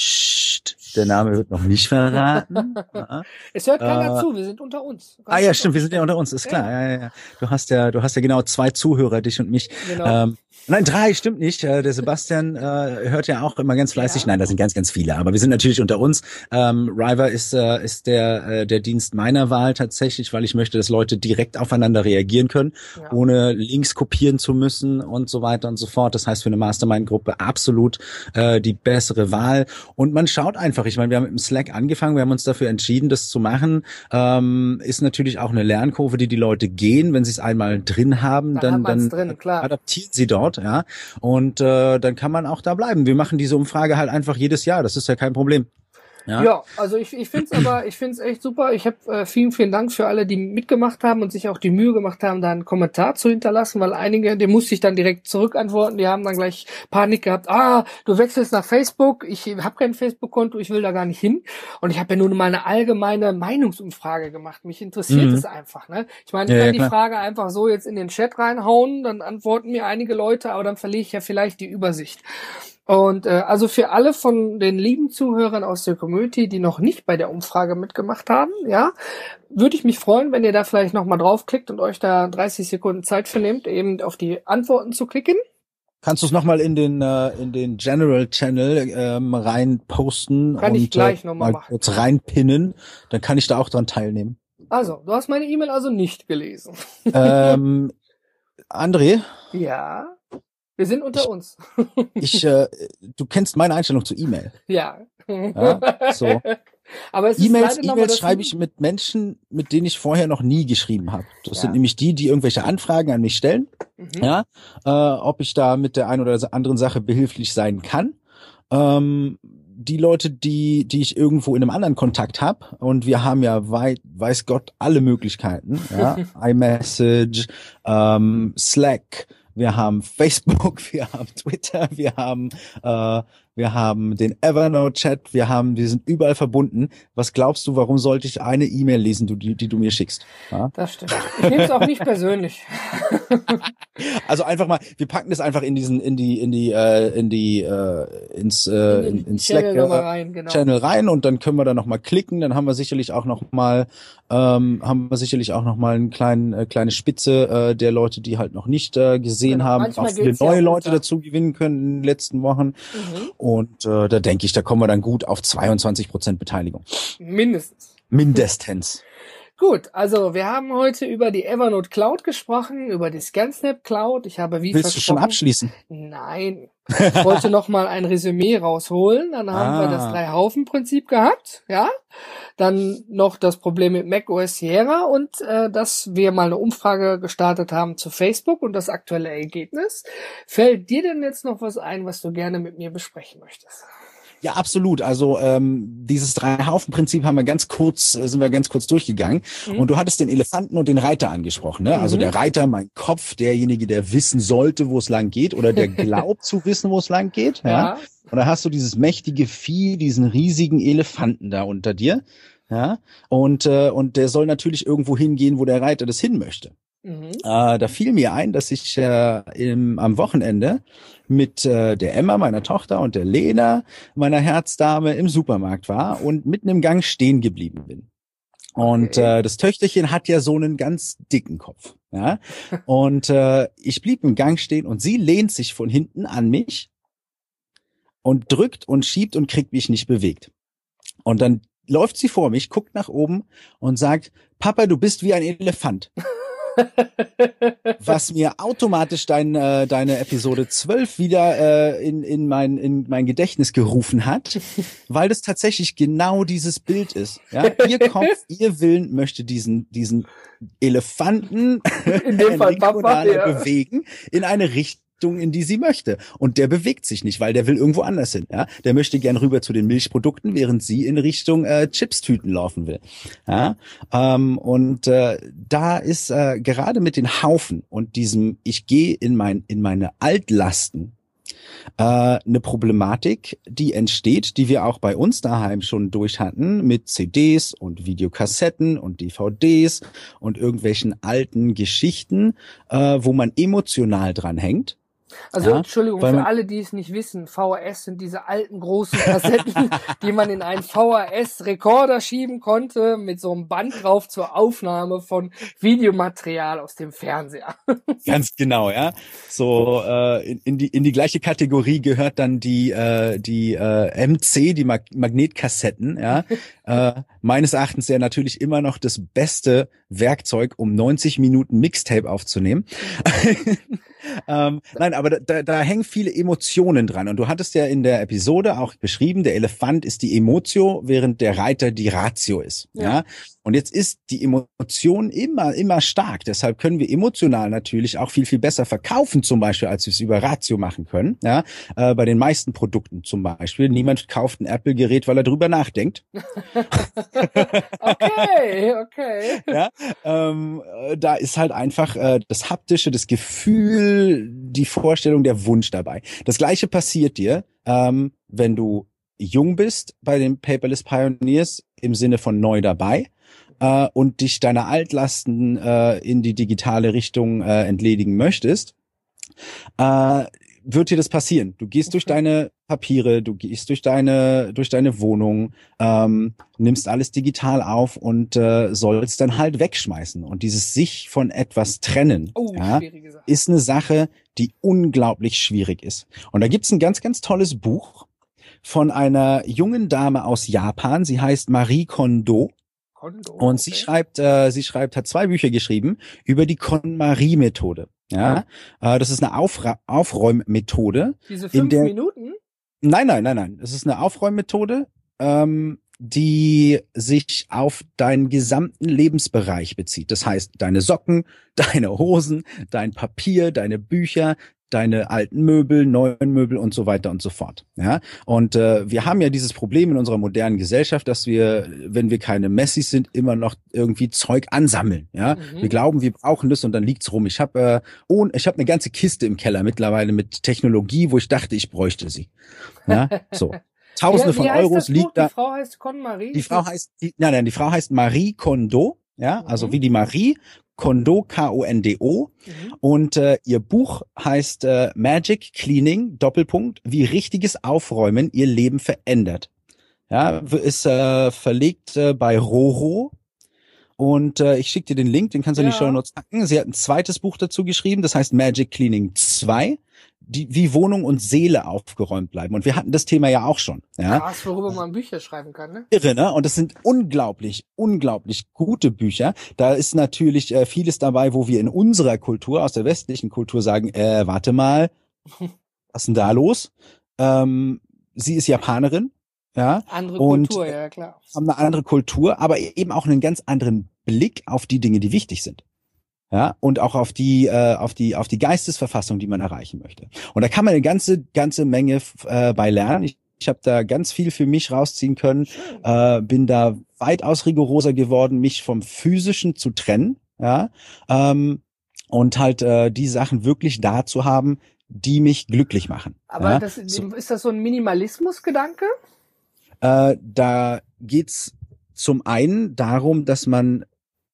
Psst, der Name wird noch nicht verraten. Es hört keiner äh, zu, wir sind unter uns. Ah ja, stimmt, wir sind ja unter uns, ist klar. Ja. Ja, ja. Du hast ja, du hast ja genau zwei Zuhörer, dich und mich. Genau. Ähm, Nein, drei, stimmt nicht. Der Sebastian äh, hört ja auch immer ganz fleißig. Ja. Nein, das sind ganz, ganz viele. Aber wir sind natürlich unter uns. Ähm, River ist äh, ist der äh, der Dienst meiner Wahl tatsächlich, weil ich möchte, dass Leute direkt aufeinander reagieren können, ja. ohne Links kopieren zu müssen und so weiter und so fort. Das heißt, für eine Mastermind-Gruppe absolut äh, die bessere Wahl. Und man schaut einfach. Ich meine, wir haben mit dem Slack angefangen. Wir haben uns dafür entschieden, das zu machen. Ähm, ist natürlich auch eine Lernkurve, die die Leute gehen, wenn sie es einmal drin haben, dann dann, dann drin, klar. adaptieren sie dort. Ja, und äh, dann kann man auch da bleiben. Wir machen diese Umfrage halt einfach jedes Jahr. Das ist ja kein Problem. Ja, ja, also ich, ich finde es aber, ich finde es echt super. Ich habe äh, vielen, vielen Dank für alle, die mitgemacht haben und sich auch die Mühe gemacht haben, da einen Kommentar zu hinterlassen, weil einige, dem musste ich dann direkt zurückantworten, die haben dann gleich Panik gehabt, ah, du wechselst nach Facebook, ich habe kein Facebook-Konto, ich will da gar nicht hin. Und ich habe ja nun mal eine allgemeine Meinungsumfrage gemacht. Mich interessiert es mhm. einfach, ne? Ich meine, ich ja, kann ja, die klar. Frage einfach so jetzt in den Chat reinhauen, dann antworten mir einige Leute, aber dann verliere ich ja vielleicht die Übersicht. Und äh, also für alle von den lieben Zuhörern aus der Community, die noch nicht bei der Umfrage mitgemacht haben, ja, würde ich mich freuen, wenn ihr da vielleicht nochmal draufklickt und euch da dreißig Sekunden Zeit für nehmt, eben auf die Antworten zu klicken. Kannst du es nochmal in den äh, in den General Channel ähm, rein posten kann und ich gleich äh, noch mal mal machen. kurz reinpinnen, dann kann ich da auch dran teilnehmen. Also, du hast meine E-Mail also nicht gelesen. ähm, André? Ja. Wir sind unter ich, uns. ich, äh, du kennst meine Einstellung zu E-Mail. Ja. ja so. Aber es E-Mails, ist E-Mails schreibe ich mit Menschen, mit denen ich vorher noch nie geschrieben habe. Das ja. sind nämlich die, die irgendwelche Anfragen an mich stellen. Mhm. Ja, äh, ob ich da mit der einen oder anderen Sache behilflich sein kann. Ähm, die Leute, die die ich irgendwo in einem anderen Kontakt habe, und wir haben ja weit, weiß Gott alle Möglichkeiten, ja, iMessage, ähm, Slack, wir haben Facebook, wir haben Twitter, wir haben äh, wir haben den Evernote-Chat, wir haben, wir sind überall verbunden. Was glaubst du, warum sollte ich eine E-Mail lesen, die, die du mir schickst? Ja? Das stimmt. Ich nehme es auch nicht persönlich. Also einfach mal, wir packen das einfach in diesen, in die, in die, äh, in die, äh, ins, äh, in, in Slack Channel, äh, rein, genau. Channel rein, und dann können wir da noch mal klicken. Dann haben wir sicherlich auch noch mal, ähm, haben wir sicherlich auch noch mal einen kleinen, äh, kleine Spitze äh, der Leute, die halt noch nicht äh, gesehen genau. haben, Manchmal auch viele neue Leute dazu gewinnen können in den letzten Wochen. Mhm. Und äh, da denke ich, da kommen wir dann gut auf zweiundzwanzig Prozent Beteiligung. Mindestens. Mindestens. Gut, also wir haben heute über die Evernote Cloud gesprochen, über die ScanSnap Cloud. Ich habe wie Willst du schon abschließen? Nein. Ich wollte noch mal ein Resümee rausholen. Dann haben Ah. wir das Drei-Haufen-Prinzip gehabt, ja. Dann noch das Problem mit macOS Sierra und äh, dass wir mal eine Umfrage gestartet haben zu Facebook und das aktuelle Ergebnis. Fällt dir denn jetzt noch was ein, was du gerne mit mir besprechen möchtest? Ja, absolut. Also ähm, dieses Drei-Haufen-Prinzip haben wir ganz kurz, äh, sind wir ganz kurz durchgegangen. Mhm. Und du hattest den Elefanten und den Reiter angesprochen. Ne? Mhm. Also der Reiter, mein Kopf, derjenige, der wissen sollte, wo es lang geht, oder der glaubt zu wissen, wo es lang geht. Ja. ja. Und da hast du dieses mächtige Vieh, diesen riesigen Elefanten da unter dir. Ja. Und äh, und der soll natürlich irgendwo hingehen, wo der Reiter das hin möchte. Mhm. Äh, da fiel mir ein, dass ich äh, im, am Wochenende mit äh, der Emma, meiner Tochter, und der Lena, meiner Herzdame, im Supermarkt war und mitten im Gang stehen geblieben bin. Und okay. äh, das Töchterchen hat ja so einen ganz dicken Kopf. Ja? Und äh, ich blieb im Gang stehen und sie lehnt sich von hinten an mich und drückt und schiebt und kriegt mich nicht bewegt. Und dann läuft sie vor mich, guckt nach oben und sagt, Papa, du bist wie ein Elefant. Was mir automatisch dein, äh, deine Episode zwölf wieder äh, in, in, mein, in mein Gedächtnis gerufen hat, weil das tatsächlich genau dieses Bild ist. Ja? Ihr Kopf, ihr Willen möchte diesen, diesen Elefanten in dem Fall Papa, ja. bewegen in eine Richtung, in die sie möchte. Und der bewegt sich nicht, weil der will irgendwo anders hin. Ja? Der möchte gern rüber zu den Milchprodukten, während sie in Richtung äh, Chipstüten laufen will. Ja? Ähm, und äh, da ist äh, gerade mit den Haufen und diesem, ich gehe in mein in meine Altlasten, äh, eine Problematik, die entsteht, die wir auch bei uns daheim schon durch hatten, mit C Ds und Videokassetten und D V Ds und irgendwelchen alten Geschichten, äh, wo man emotional dran hängt. Also ja, Entschuldigung, für alle, die es nicht wissen, V H S sind diese alten großen Kassetten, die man in einen V H S-Rekorder schieben konnte, mit so einem Band drauf zur Aufnahme von Videomaterial aus dem Fernseher. Ganz genau, ja. So äh, in, in die in die gleiche Kategorie gehört dann die äh, die äh, M C, die Mag- Magnetkassetten, ja. äh, meines Erachtens ja natürlich immer noch das beste Werkzeug, um neunzig Minuten Mixtape aufzunehmen. ähm, nein, aber da, da, da hängen viele Emotionen dran. Und du hattest ja in der Episode auch beschrieben, der Elefant ist die Emotio, während der Reiter die Ratio ist. Ja. ja? Und jetzt ist die Emotion immer, immer stark. Deshalb können wir emotional natürlich auch viel, viel besser verkaufen, zum Beispiel, als wir es über Ratio machen können. Ja, äh, bei den meisten Produkten zum Beispiel. Niemand kauft ein Apple-Gerät, weil er drüber nachdenkt. Okay, okay. Ja, ähm, da ist halt einfach äh, das Haptische, das Gefühl, die Vorstellung, der Wunsch dabei. Das Gleiche passiert dir, ähm, wenn du jung bist bei den Paperless Pioneers, im Sinne von neu dabei, äh, und dich deiner Altlasten äh, in die digitale Richtung äh, entledigen möchtest, äh, wird dir das passieren. Du gehst durch deine Papiere, du gehst durch deine durch deine Wohnung, ähm, nimmst alles digital auf und äh, sollst dann halt wegschmeißen. Und dieses sich von etwas trennen, oh, ja, ist eine Sache, die unglaublich schwierig ist. Und da gibt's ein ganz, ganz tolles Buch von einer jungen Dame aus Japan. Sie heißt Marie Kondo. Kondo und okay. sie schreibt, äh, sie schreibt, hat zwei Bücher geschrieben über die KonMari-Methode. Ja, äh, das ist eine Aufra- Aufräummethode. Diese fünf in der, Minuten? Nein, nein, nein, nein. Es ist eine Aufräummethode, ähm, die sich auf deinen gesamten Lebensbereich bezieht. Das heißt, deine Socken, deine Hosen, dein Papier, deine Bücher, deine alten Möbel, neuen Möbel und so weiter und so fort. Ja, und äh, wir haben ja dieses Problem in unserer modernen Gesellschaft, dass wir, wenn wir keine Messis sind, immer noch irgendwie Zeug ansammeln. Ja, mhm. Wir glauben, wir brauchen das und dann liegt's rum. Ich habe äh, oh, ich habe eine ganze Kiste im Keller mittlerweile mit Technologie, wo ich dachte, ich bräuchte sie. Ja, so. Tausende wie, wie von Euros liegt da. Die Frau heißt KonMari? Die Frau heißt, die, nein, nein, die Frau heißt Marie Kondo. Ja, mhm. also wie die Marie. Kondo, K O N D O. Mhm. Und äh, ihr Buch heißt äh, Magic Cleaning, Doppelpunkt, wie richtiges Aufräumen ihr Leben verändert. Ja, ist äh, verlegt äh, bei Roro. Und äh, ich schicke dir den Link, den kannst du ja in die Shownotes packen. Sie hat ein zweites Buch dazu geschrieben, das heißt Magic Cleaning zwei. die, wie Wohnung und Seele aufgeräumt bleiben. Und wir hatten das Thema ja auch schon. Ja? Krass, worüber man Bücher schreiben kann, ne? Irre, ne? Und das sind unglaublich, unglaublich gute Bücher. Da ist natürlich äh, vieles dabei, wo wir in unserer Kultur, aus der westlichen Kultur sagen, äh, warte mal, was ist denn da los? Ähm, sie ist Japanerin, ja. Andere und Kultur, ja klar. Haben eine andere Kultur, aber eben auch einen ganz anderen Blick auf die Dinge, die wichtig sind. Ja, und auch auf die, äh, auf die, auf die Geistesverfassung, die man erreichen möchte. Und da kann man eine ganze, ganze Menge äh, bei lernen. Ich, ich habe da ganz viel für mich rausziehen können, äh, bin da weitaus rigoroser geworden, mich vom Physischen zu trennen, ja, ähm, und halt äh, die Sachen wirklich da zu haben, die mich glücklich machen. Aber ja? das, so, ist das so ein Minimalismus-Gedanke? Äh, da geht's zum einen darum, dass man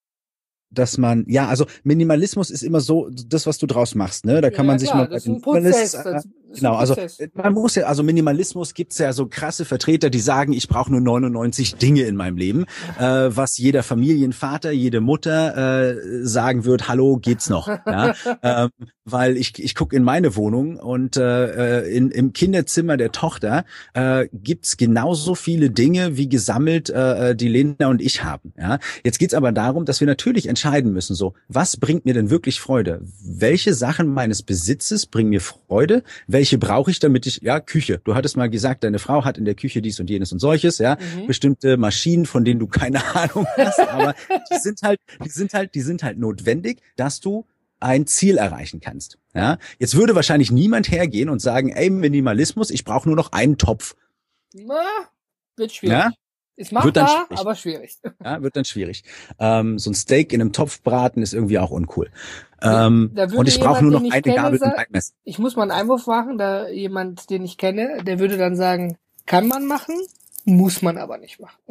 dass man, ja, also Minimalismus ist immer so das, was du draus machst, ne? Da kann Ja, man sich klar, mal das ist ein Prozess. Das ist genau, ein also Prozess. man muss ja, also Minimalismus gibt's ja so krasse Vertreter, die sagen, ich brauche nur neunundneunzig Dinge in meinem Leben, äh, was jeder Familienvater, jede Mutter äh, sagen wird, hallo, geht's noch, ja? ähm, weil ich ich gucke in meine Wohnung und äh, in im Kinderzimmer der Tochter äh, gibt's genauso viele Dinge, wie gesammelt äh, die Lena und ich haben, ja? Jetzt geht's aber darum, dass wir natürlich entscheiden müssen, so, was bringt mir denn wirklich Freude? Welche Sachen meines Besitzes bringen mir Freude? Welche brauche ich, damit ich, ja, Küche. Du hattest mal gesagt, deine Frau hat in der Küche dies und jenes und solches, ja, mhm. bestimmte Maschinen, von denen du keine Ahnung hast, aber die sind halt, die sind halt, die sind halt notwendig, dass du ein Ziel erreichen kannst, ja. Jetzt würde wahrscheinlich niemand hergehen und sagen, ey, Minimalismus, ich brauche nur noch einen Topf. Na, wird schwierig. Ja? Ist machbar, schwierig. aber schwierig. Ja, wird dann schwierig. Ähm, so ein Steak in einem Topf braten ist irgendwie auch uncool. Ähm, und ich brauche nur noch eine kenne, Gabel und ein Messer. Ich muss mal einen Einwurf machen, da jemand, den ich kenne, der würde dann sagen, kann man machen, muss man aber nicht machen.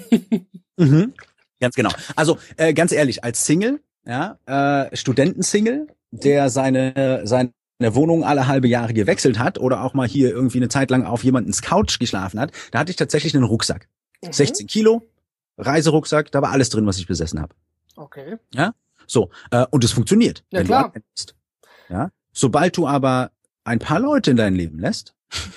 Mhm. Ganz genau. Also äh, ganz ehrlich, als Single, ja, äh, Studentensingle, der seine seine Wohnung alle halbe Jahre gewechselt hat oder auch mal hier irgendwie eine Zeit lang auf jemandens Couch geschlafen hat, da hatte ich tatsächlich einen Rucksack. Mhm. sechzehn Kilo, Reiserucksack, da war alles drin, was ich besessen habe. Okay. Ja, so, äh, und es funktioniert. Ja, klar. Ja, sobald du aber ein paar Leute in dein Leben lässt,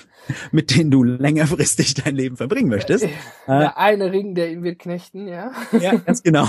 mit denen du längerfristig dein Leben verbringen möchtest. Der äh, eine Ring, der ihn wird knechten, ja. Ja, ganz genau.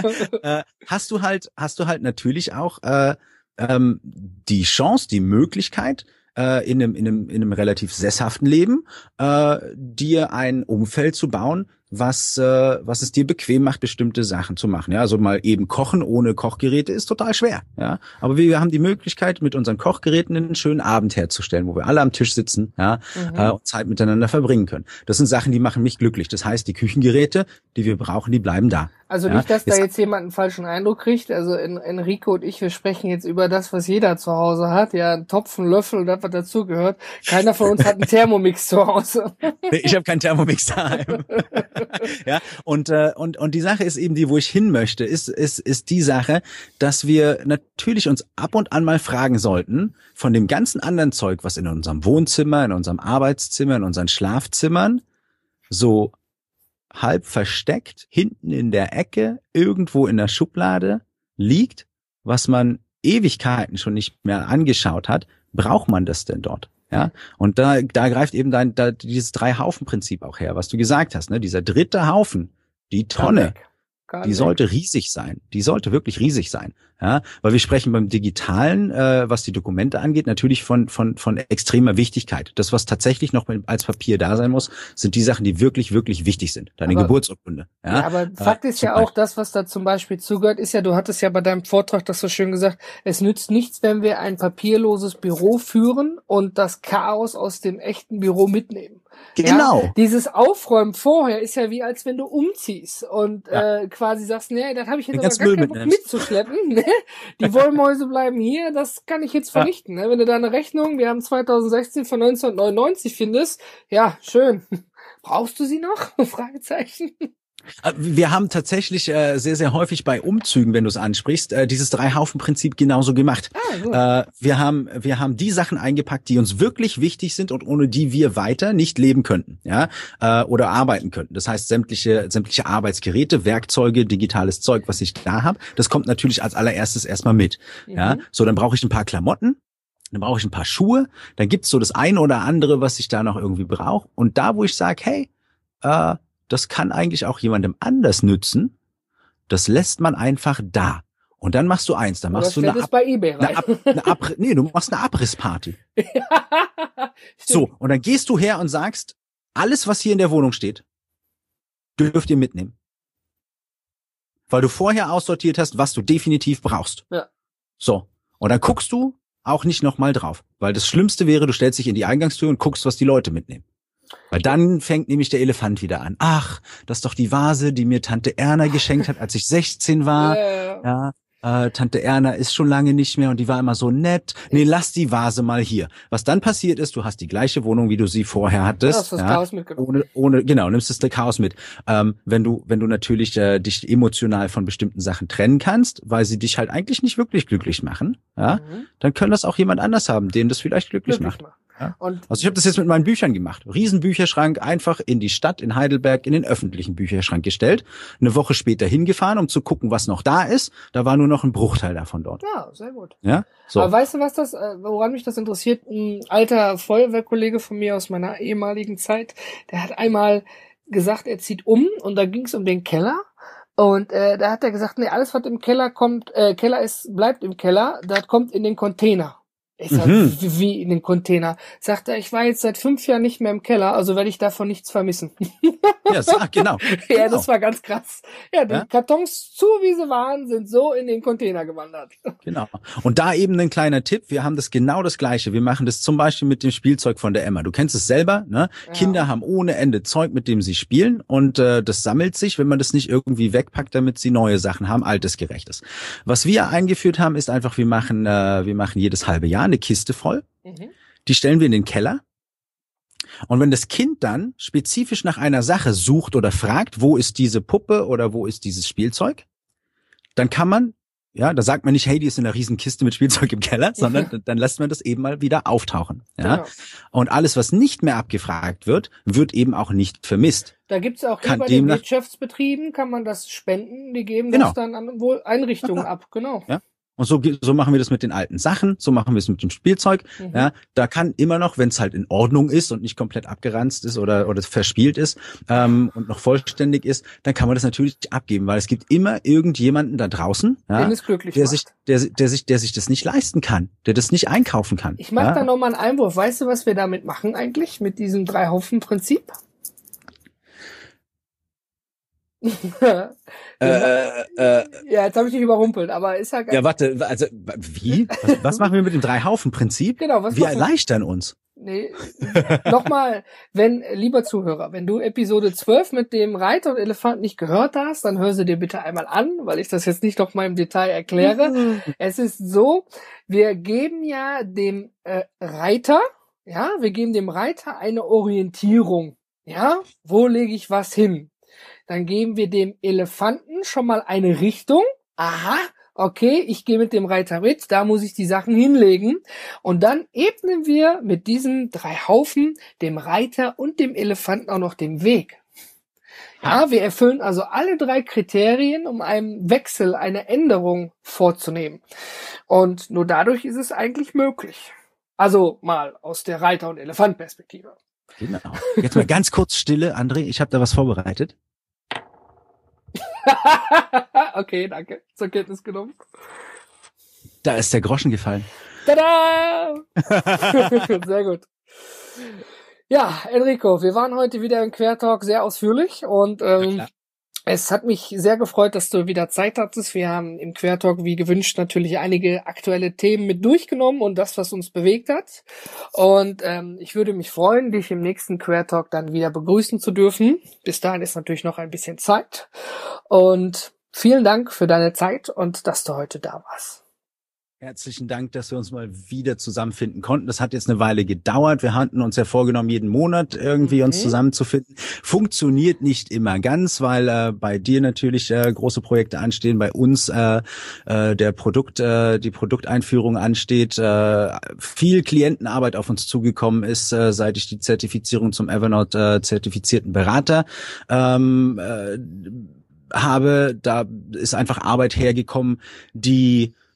äh, hast du halt, hast du halt natürlich auch äh, ähm, die Chance, die Möglichkeit, äh, in einem, in einem, in einem relativ sesshaften Leben, äh, dir ein Umfeld zu bauen, was äh, was es dir bequem macht, bestimmte Sachen zu machen. Ja, also mal eben kochen ohne Kochgeräte ist total schwer. Ja, aber wir haben die Möglichkeit, mit unseren Kochgeräten einen schönen Abend herzustellen, wo wir alle am Tisch sitzen, ja, mhm. äh, und Zeit miteinander verbringen können. Das sind Sachen, die machen mich glücklich. Das heißt, die Küchengeräte, die wir brauchen, die bleiben da. Also ja? nicht, dass jetzt, da jetzt jemand einen falschen Eindruck kriegt. Also Enrico und ich, wir sprechen jetzt über das, was jeder zu Hause hat. Ja, ein Topf, ein Löffel und das, was dazugehört. Keiner von uns hat einen Thermomix zu Hause. Nee, ich habe keinen Thermomix daheim. Ja, und äh, und und die Sache ist eben die, wo ich hin möchte, ist ist ist die Sache, dass wir natürlich uns ab und an mal fragen sollten von dem ganzen anderen Zeug, was in unserem Wohnzimmer, in unserem Arbeitszimmer, in unseren Schlafzimmern so halb versteckt hinten in der Ecke irgendwo in der Schublade liegt, was man Ewigkeiten schon nicht mehr angeschaut hat. Braucht man das denn dort? Ja, und da, da greift eben dein, da, dieses Drei-Haufen-Prinzip auch her, was du gesagt hast, ne? Dieser dritte Haufen, die Tonne, die sollte riesig sein. Die sollte wirklich riesig sein. Ja, weil wir sprechen beim Digitalen, äh, was die Dokumente angeht, natürlich von von von extremer Wichtigkeit. Das, was tatsächlich noch als Papier da sein muss, sind die Sachen, die wirklich wirklich wichtig sind. Deine aber, Geburtsurkunde. Ja, ja aber äh, Fakt ist ja auch, das, was da zum Beispiel zugehört, ist ja, du hattest ja bei deinem Vortrag das so schön gesagt, es nützt nichts, wenn wir ein papierloses Büro führen und das Chaos aus dem echten Büro mitnehmen. Genau. Ja, dieses Aufräumen vorher ist ja wie, als wenn du umziehst und ja. äh, quasi sagst, nee, das habe ich jetzt aber gar keinen Bock mitzuschleppen. Ne? Die Wollmäuse bleiben hier, das kann ich jetzt verrichten. Ja. Ne? Wenn du da eine Rechnung, wir haben zweitausendsechzehn von neunzehnhundertneunundneunzig findest, ja, schön. Brauchst du sie noch? Fragezeichen. Wir haben tatsächlich äh, sehr, sehr häufig bei Umzügen, wenn du es ansprichst, äh, dieses Drei-Haufen-Prinzip genauso gemacht. Ah, äh, wir haben wir haben die Sachen eingepackt, die uns wirklich wichtig sind und ohne die wir weiter nicht leben könnten, ja, äh, oder arbeiten könnten. Das heißt, sämtliche sämtliche Arbeitsgeräte, Werkzeuge, digitales Zeug, was ich da habe, das kommt natürlich als allererstes erstmal mit. Mhm. Ja, so dann brauche ich ein paar Klamotten. dann brauche ich ein paar Schuhe, dann gibt's so das eine oder andere, was ich da noch irgendwie brauche. Und da, wo ich sage, hey, äh, das kann eigentlich auch jemandem anders nützen, das lässt man einfach da. Und dann machst du eins, dann machst du eine, Ab- bei eBay rein. eine, Ab- eine Ab- nee, du machst eine Abrissparty. So, und dann gehst du her und sagst, alles, was hier in der Wohnung steht, dürft ihr mitnehmen. Weil du vorher aussortiert hast, was du definitiv brauchst. Ja. So, und dann guckst du auch nicht nochmal drauf. Weil das Schlimmste wäre, du stellst dich in die Eingangstür und guckst, was die Leute mitnehmen. Weil dann fängt nämlich der Elefant wieder an. Ach, das ist doch die Vase, die mir Tante Erna geschenkt hat, als ich sechzehn war. Ja. Ja. Äh, Tante Erna ist schon lange nicht mehr und die war immer so nett. Nee, lass die Vase mal hier. Was dann passiert ist, du hast die gleiche Wohnung, wie du sie vorher hattest. Ja, hast das ja, Chaos mitgenommen. ohne, ohne, genau, nimmst das Chaos mit. Ähm, wenn du, wenn du natürlich äh, dich emotional von bestimmten Sachen trennen kannst, weil sie dich halt eigentlich nicht wirklich glücklich machen, ja, Mhm. dann kann das auch jemand anders haben, den das vielleicht glücklich, Glücklich macht. machen. Ja. Und Also ich habe das jetzt mit meinen Büchern gemacht. Riesenbücherschrank einfach in die Stadt in Heidelberg in den öffentlichen Bücherschrank gestellt. Eine Woche später hingefahren, um zu gucken, was noch da ist. Da war nur noch ein Bruchteil davon dort. ja, sehr gut. Ja, so. Aber weißt du, was das, äh, woran mich das interessiert? Ein alter Feuerwehrkollege von mir aus meiner ehemaligen Zeit, der hat einmal gesagt, er zieht um und da ging es um den Keller. Und äh, da hat er gesagt, nee, alles, was im Keller kommt, äh, Keller ist, bleibt im Keller, das kommt in den Container. Ich sag, Mhm. wie, wie in den Container. Sagt er, ich war jetzt seit fünf Jahren nicht mehr im Keller, also werde ich davon nichts vermissen. Ja, sag, genau. Ja, genau. das war ganz krass. Ja, die Ja? Kartons, zu wie sie waren, sind so in den Container gewandert. Genau. Und da eben ein kleiner Tipp. Wir haben das genau das Gleiche. Wir machen das zum Beispiel mit dem Spielzeug von der Emma. Du kennst es selber, ne? Ja. Kinder haben ohne Ende Zeug, mit dem sie spielen. Und äh, das sammelt sich, wenn man das nicht irgendwie wegpackt, damit sie neue Sachen haben, altesgerechtes. Was wir eingeführt haben, ist einfach, wir machen, äh, wir machen jedes halbe Jahr eine Kiste voll. Mhm. Die stellen wir in den Keller. Und wenn das Kind dann spezifisch nach einer Sache sucht oder fragt, wo ist diese Puppe oder wo ist dieses Spielzeug, dann kann man, ja, da sagt man nicht, hey, die ist in einer riesen Kiste mit Spielzeug im Keller, sondern dann lässt man das eben mal wieder auftauchen. Ja. Genau. Und alles, was nicht mehr abgefragt wird, wird eben auch nicht vermisst. Da gibt's auch hier Kann bei den demnach- Wirtschaftsbetrieben, kann man das spenden, die geben Genau. das dann an wohl Einrichtungen ab, genau. Ja. Und so, ge- so machen wir das mit den alten Sachen, so machen wir es mit dem Spielzeug. Mhm. Ja, da kann immer noch, wenn es halt in Ordnung ist und nicht komplett abgeranzt ist oder oder verspielt ist ähm, und noch vollständig ist, dann kann man das natürlich abgeben, weil es gibt immer irgendjemanden da draußen, ja, Den es glücklich der macht. sich, der, der sich, der sich das nicht leisten kann, der das nicht einkaufen kann. Ich mache ja? da nochmal einen Einwurf. Weißt du, was wir damit machen eigentlich, mit diesem Drei-Haufen-Prinzip? Äh, äh, Ja, jetzt habe ich dich überrumpelt, aber ist ja geil. ja, warte, also wie? Was, was machen wir mit dem Drei-Haufen-Prinzip? Genau, was Wir machen wir? erleichtern uns. Nee, nochmal, wenn, lieber Zuhörer, wenn du Episode zwölf mit dem Reiter und Elefant nicht gehört hast, dann hör sie dir bitte einmal an, weil ich das jetzt nicht noch mal im Detail erkläre. Es ist so, wir geben ja dem äh, Reiter, ja, wir geben dem Reiter eine Orientierung. Ja, wo lege ich was hin? Dann geben wir dem Elefanten schon mal eine Richtung. Aha, okay, ich gehe mit dem Reiter mit, da muss ich die Sachen hinlegen. Und dann ebnen wir mit diesen drei Haufen dem Reiter und dem Elefanten auch noch den Weg. Ja, wir erfüllen also alle drei Kriterien, um einen Wechsel, eine Änderung vorzunehmen. Und nur dadurch ist es eigentlich möglich. Also mal aus der Reiter- und Elefant-Perspektive. Genau. Jetzt mal ganz kurz Stille, André, ich habe da was vorbereitet. Okay, danke. Zur Kenntnis genommen. Da ist der Groschen gefallen. Tada! Sehr gut. Ja, Enrico, wir waren heute wieder im Quertalk sehr ausführlich und ähm, klar. es hat mich sehr gefreut, dass du wieder Zeit hattest. Wir haben im Quertalk, wie gewünscht, natürlich einige aktuelle Themen mit durchgenommen und das, was uns bewegt hat. Und ähm, ich würde mich freuen, dich im nächsten Quertalk dann wieder begrüßen zu dürfen. Bis dahin ist natürlich noch ein bisschen Zeit. Und vielen Dank für deine Zeit und dass du heute da warst. Herzlichen Dank, dass wir uns mal wieder zusammenfinden konnten. Das hat jetzt eine Weile gedauert. Wir hatten uns ja vorgenommen, jeden Monat irgendwie Mhm. uns zusammenzufinden. Funktioniert nicht immer ganz, weil äh, bei dir natürlich äh, große Projekte anstehen, bei uns äh, äh, der Produkt, äh, die Produkteinführung ansteht, äh, viel Klientenarbeit auf uns zugekommen ist, äh, seit ich die Zertifizierung zum Evernote äh, zertifizierten Berater ähm, äh, habe. Da ist einfach Arbeit hergekommen, die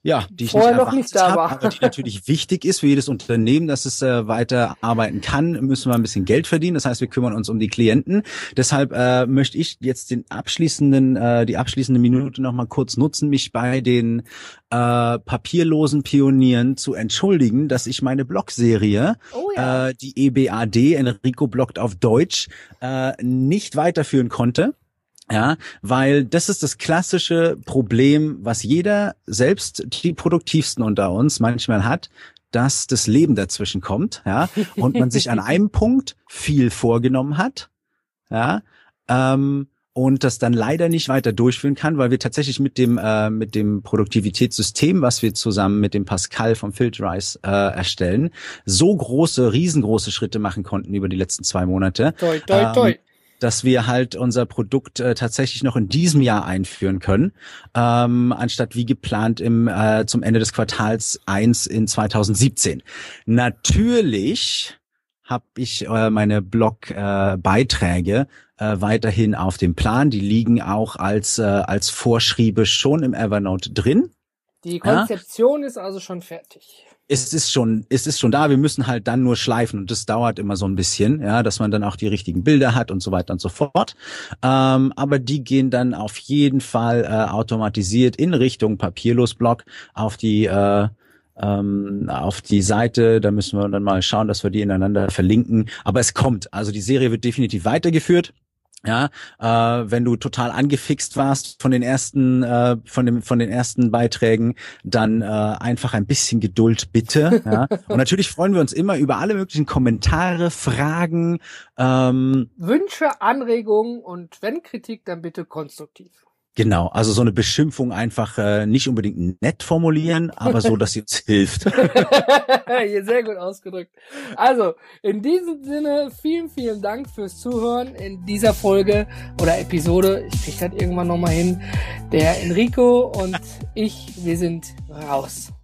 Ja, die ich vorher nicht noch erwartet nicht da habe, war. aber die natürlich wichtig ist für jedes Unternehmen, dass es äh, weiter arbeiten kann, müssen wir ein bisschen Geld verdienen. Das heißt, wir kümmern uns um die Klienten. Deshalb äh, möchte ich jetzt den abschließenden, äh, die abschließende Minute noch mal kurz nutzen, mich bei den äh, papierlosen Pionieren zu entschuldigen, dass ich meine Blogserie, Oh ja. äh, die E B A D, Enrico bloggt auf Deutsch, äh, nicht weiterführen konnte. Ja, weil das ist das klassische Problem, was jeder, selbst die produktivsten unter uns manchmal hat, dass das Leben dazwischen kommt, ja, und man sich an einem Punkt viel vorgenommen hat, ja, ähm, und das dann leider nicht weiter durchführen kann, weil wir tatsächlich mit dem äh, mit dem Produktivitätssystem, was wir zusammen mit dem Pascal vom Filterize äh, erstellen, so große, riesengroße Schritte machen konnten über die letzten zwei Monate. Toi, toi, ähm, toi. dass wir halt unser Produkt äh, tatsächlich noch in diesem Jahr einführen können, ähm, anstatt wie geplant im äh, zum Ende des Quartals eins in zweitausendsiebzehn. Natürlich habe ich äh, meine Blog-Beiträge äh, äh, weiterhin auf dem Plan. Die liegen auch als äh, als Vorschriebe schon im Evernote drin. Die Konzeption ja? ist also schon fertig. Es ist schon, es ist schon da. Wir müssen halt dann nur schleifen und das dauert immer so ein bisschen, ja, dass man dann auch die richtigen Bilder hat und so weiter und so fort. Ähm, aber die gehen dann auf jeden Fall äh, automatisiert in Richtung Papierlos-Blog auf die äh, ähm, auf die Seite. Da müssen wir dann mal schauen, dass wir die ineinander verlinken. Aber es kommt. Also die Serie wird definitiv weitergeführt. Ja, äh, wenn du total angefixt warst von den ersten, äh, von dem, von den ersten Beiträgen, dann äh, einfach ein bisschen Geduld bitte. Ja, und natürlich freuen wir uns immer über alle möglichen Kommentare, Fragen, ähm, Wünsche, Anregungen und wenn Kritik, dann bitte konstruktiv. Genau, also so eine Beschimpfung einfach äh, nicht unbedingt nett formulieren, aber so, dass sie uns hilft. Hier sehr gut ausgedrückt. Also, in diesem Sinne, vielen, vielen Dank fürs Zuhören in dieser Folge oder Episode. Ich krieg das irgendwann nochmal hin. Der Enrico und ich, wir sind raus.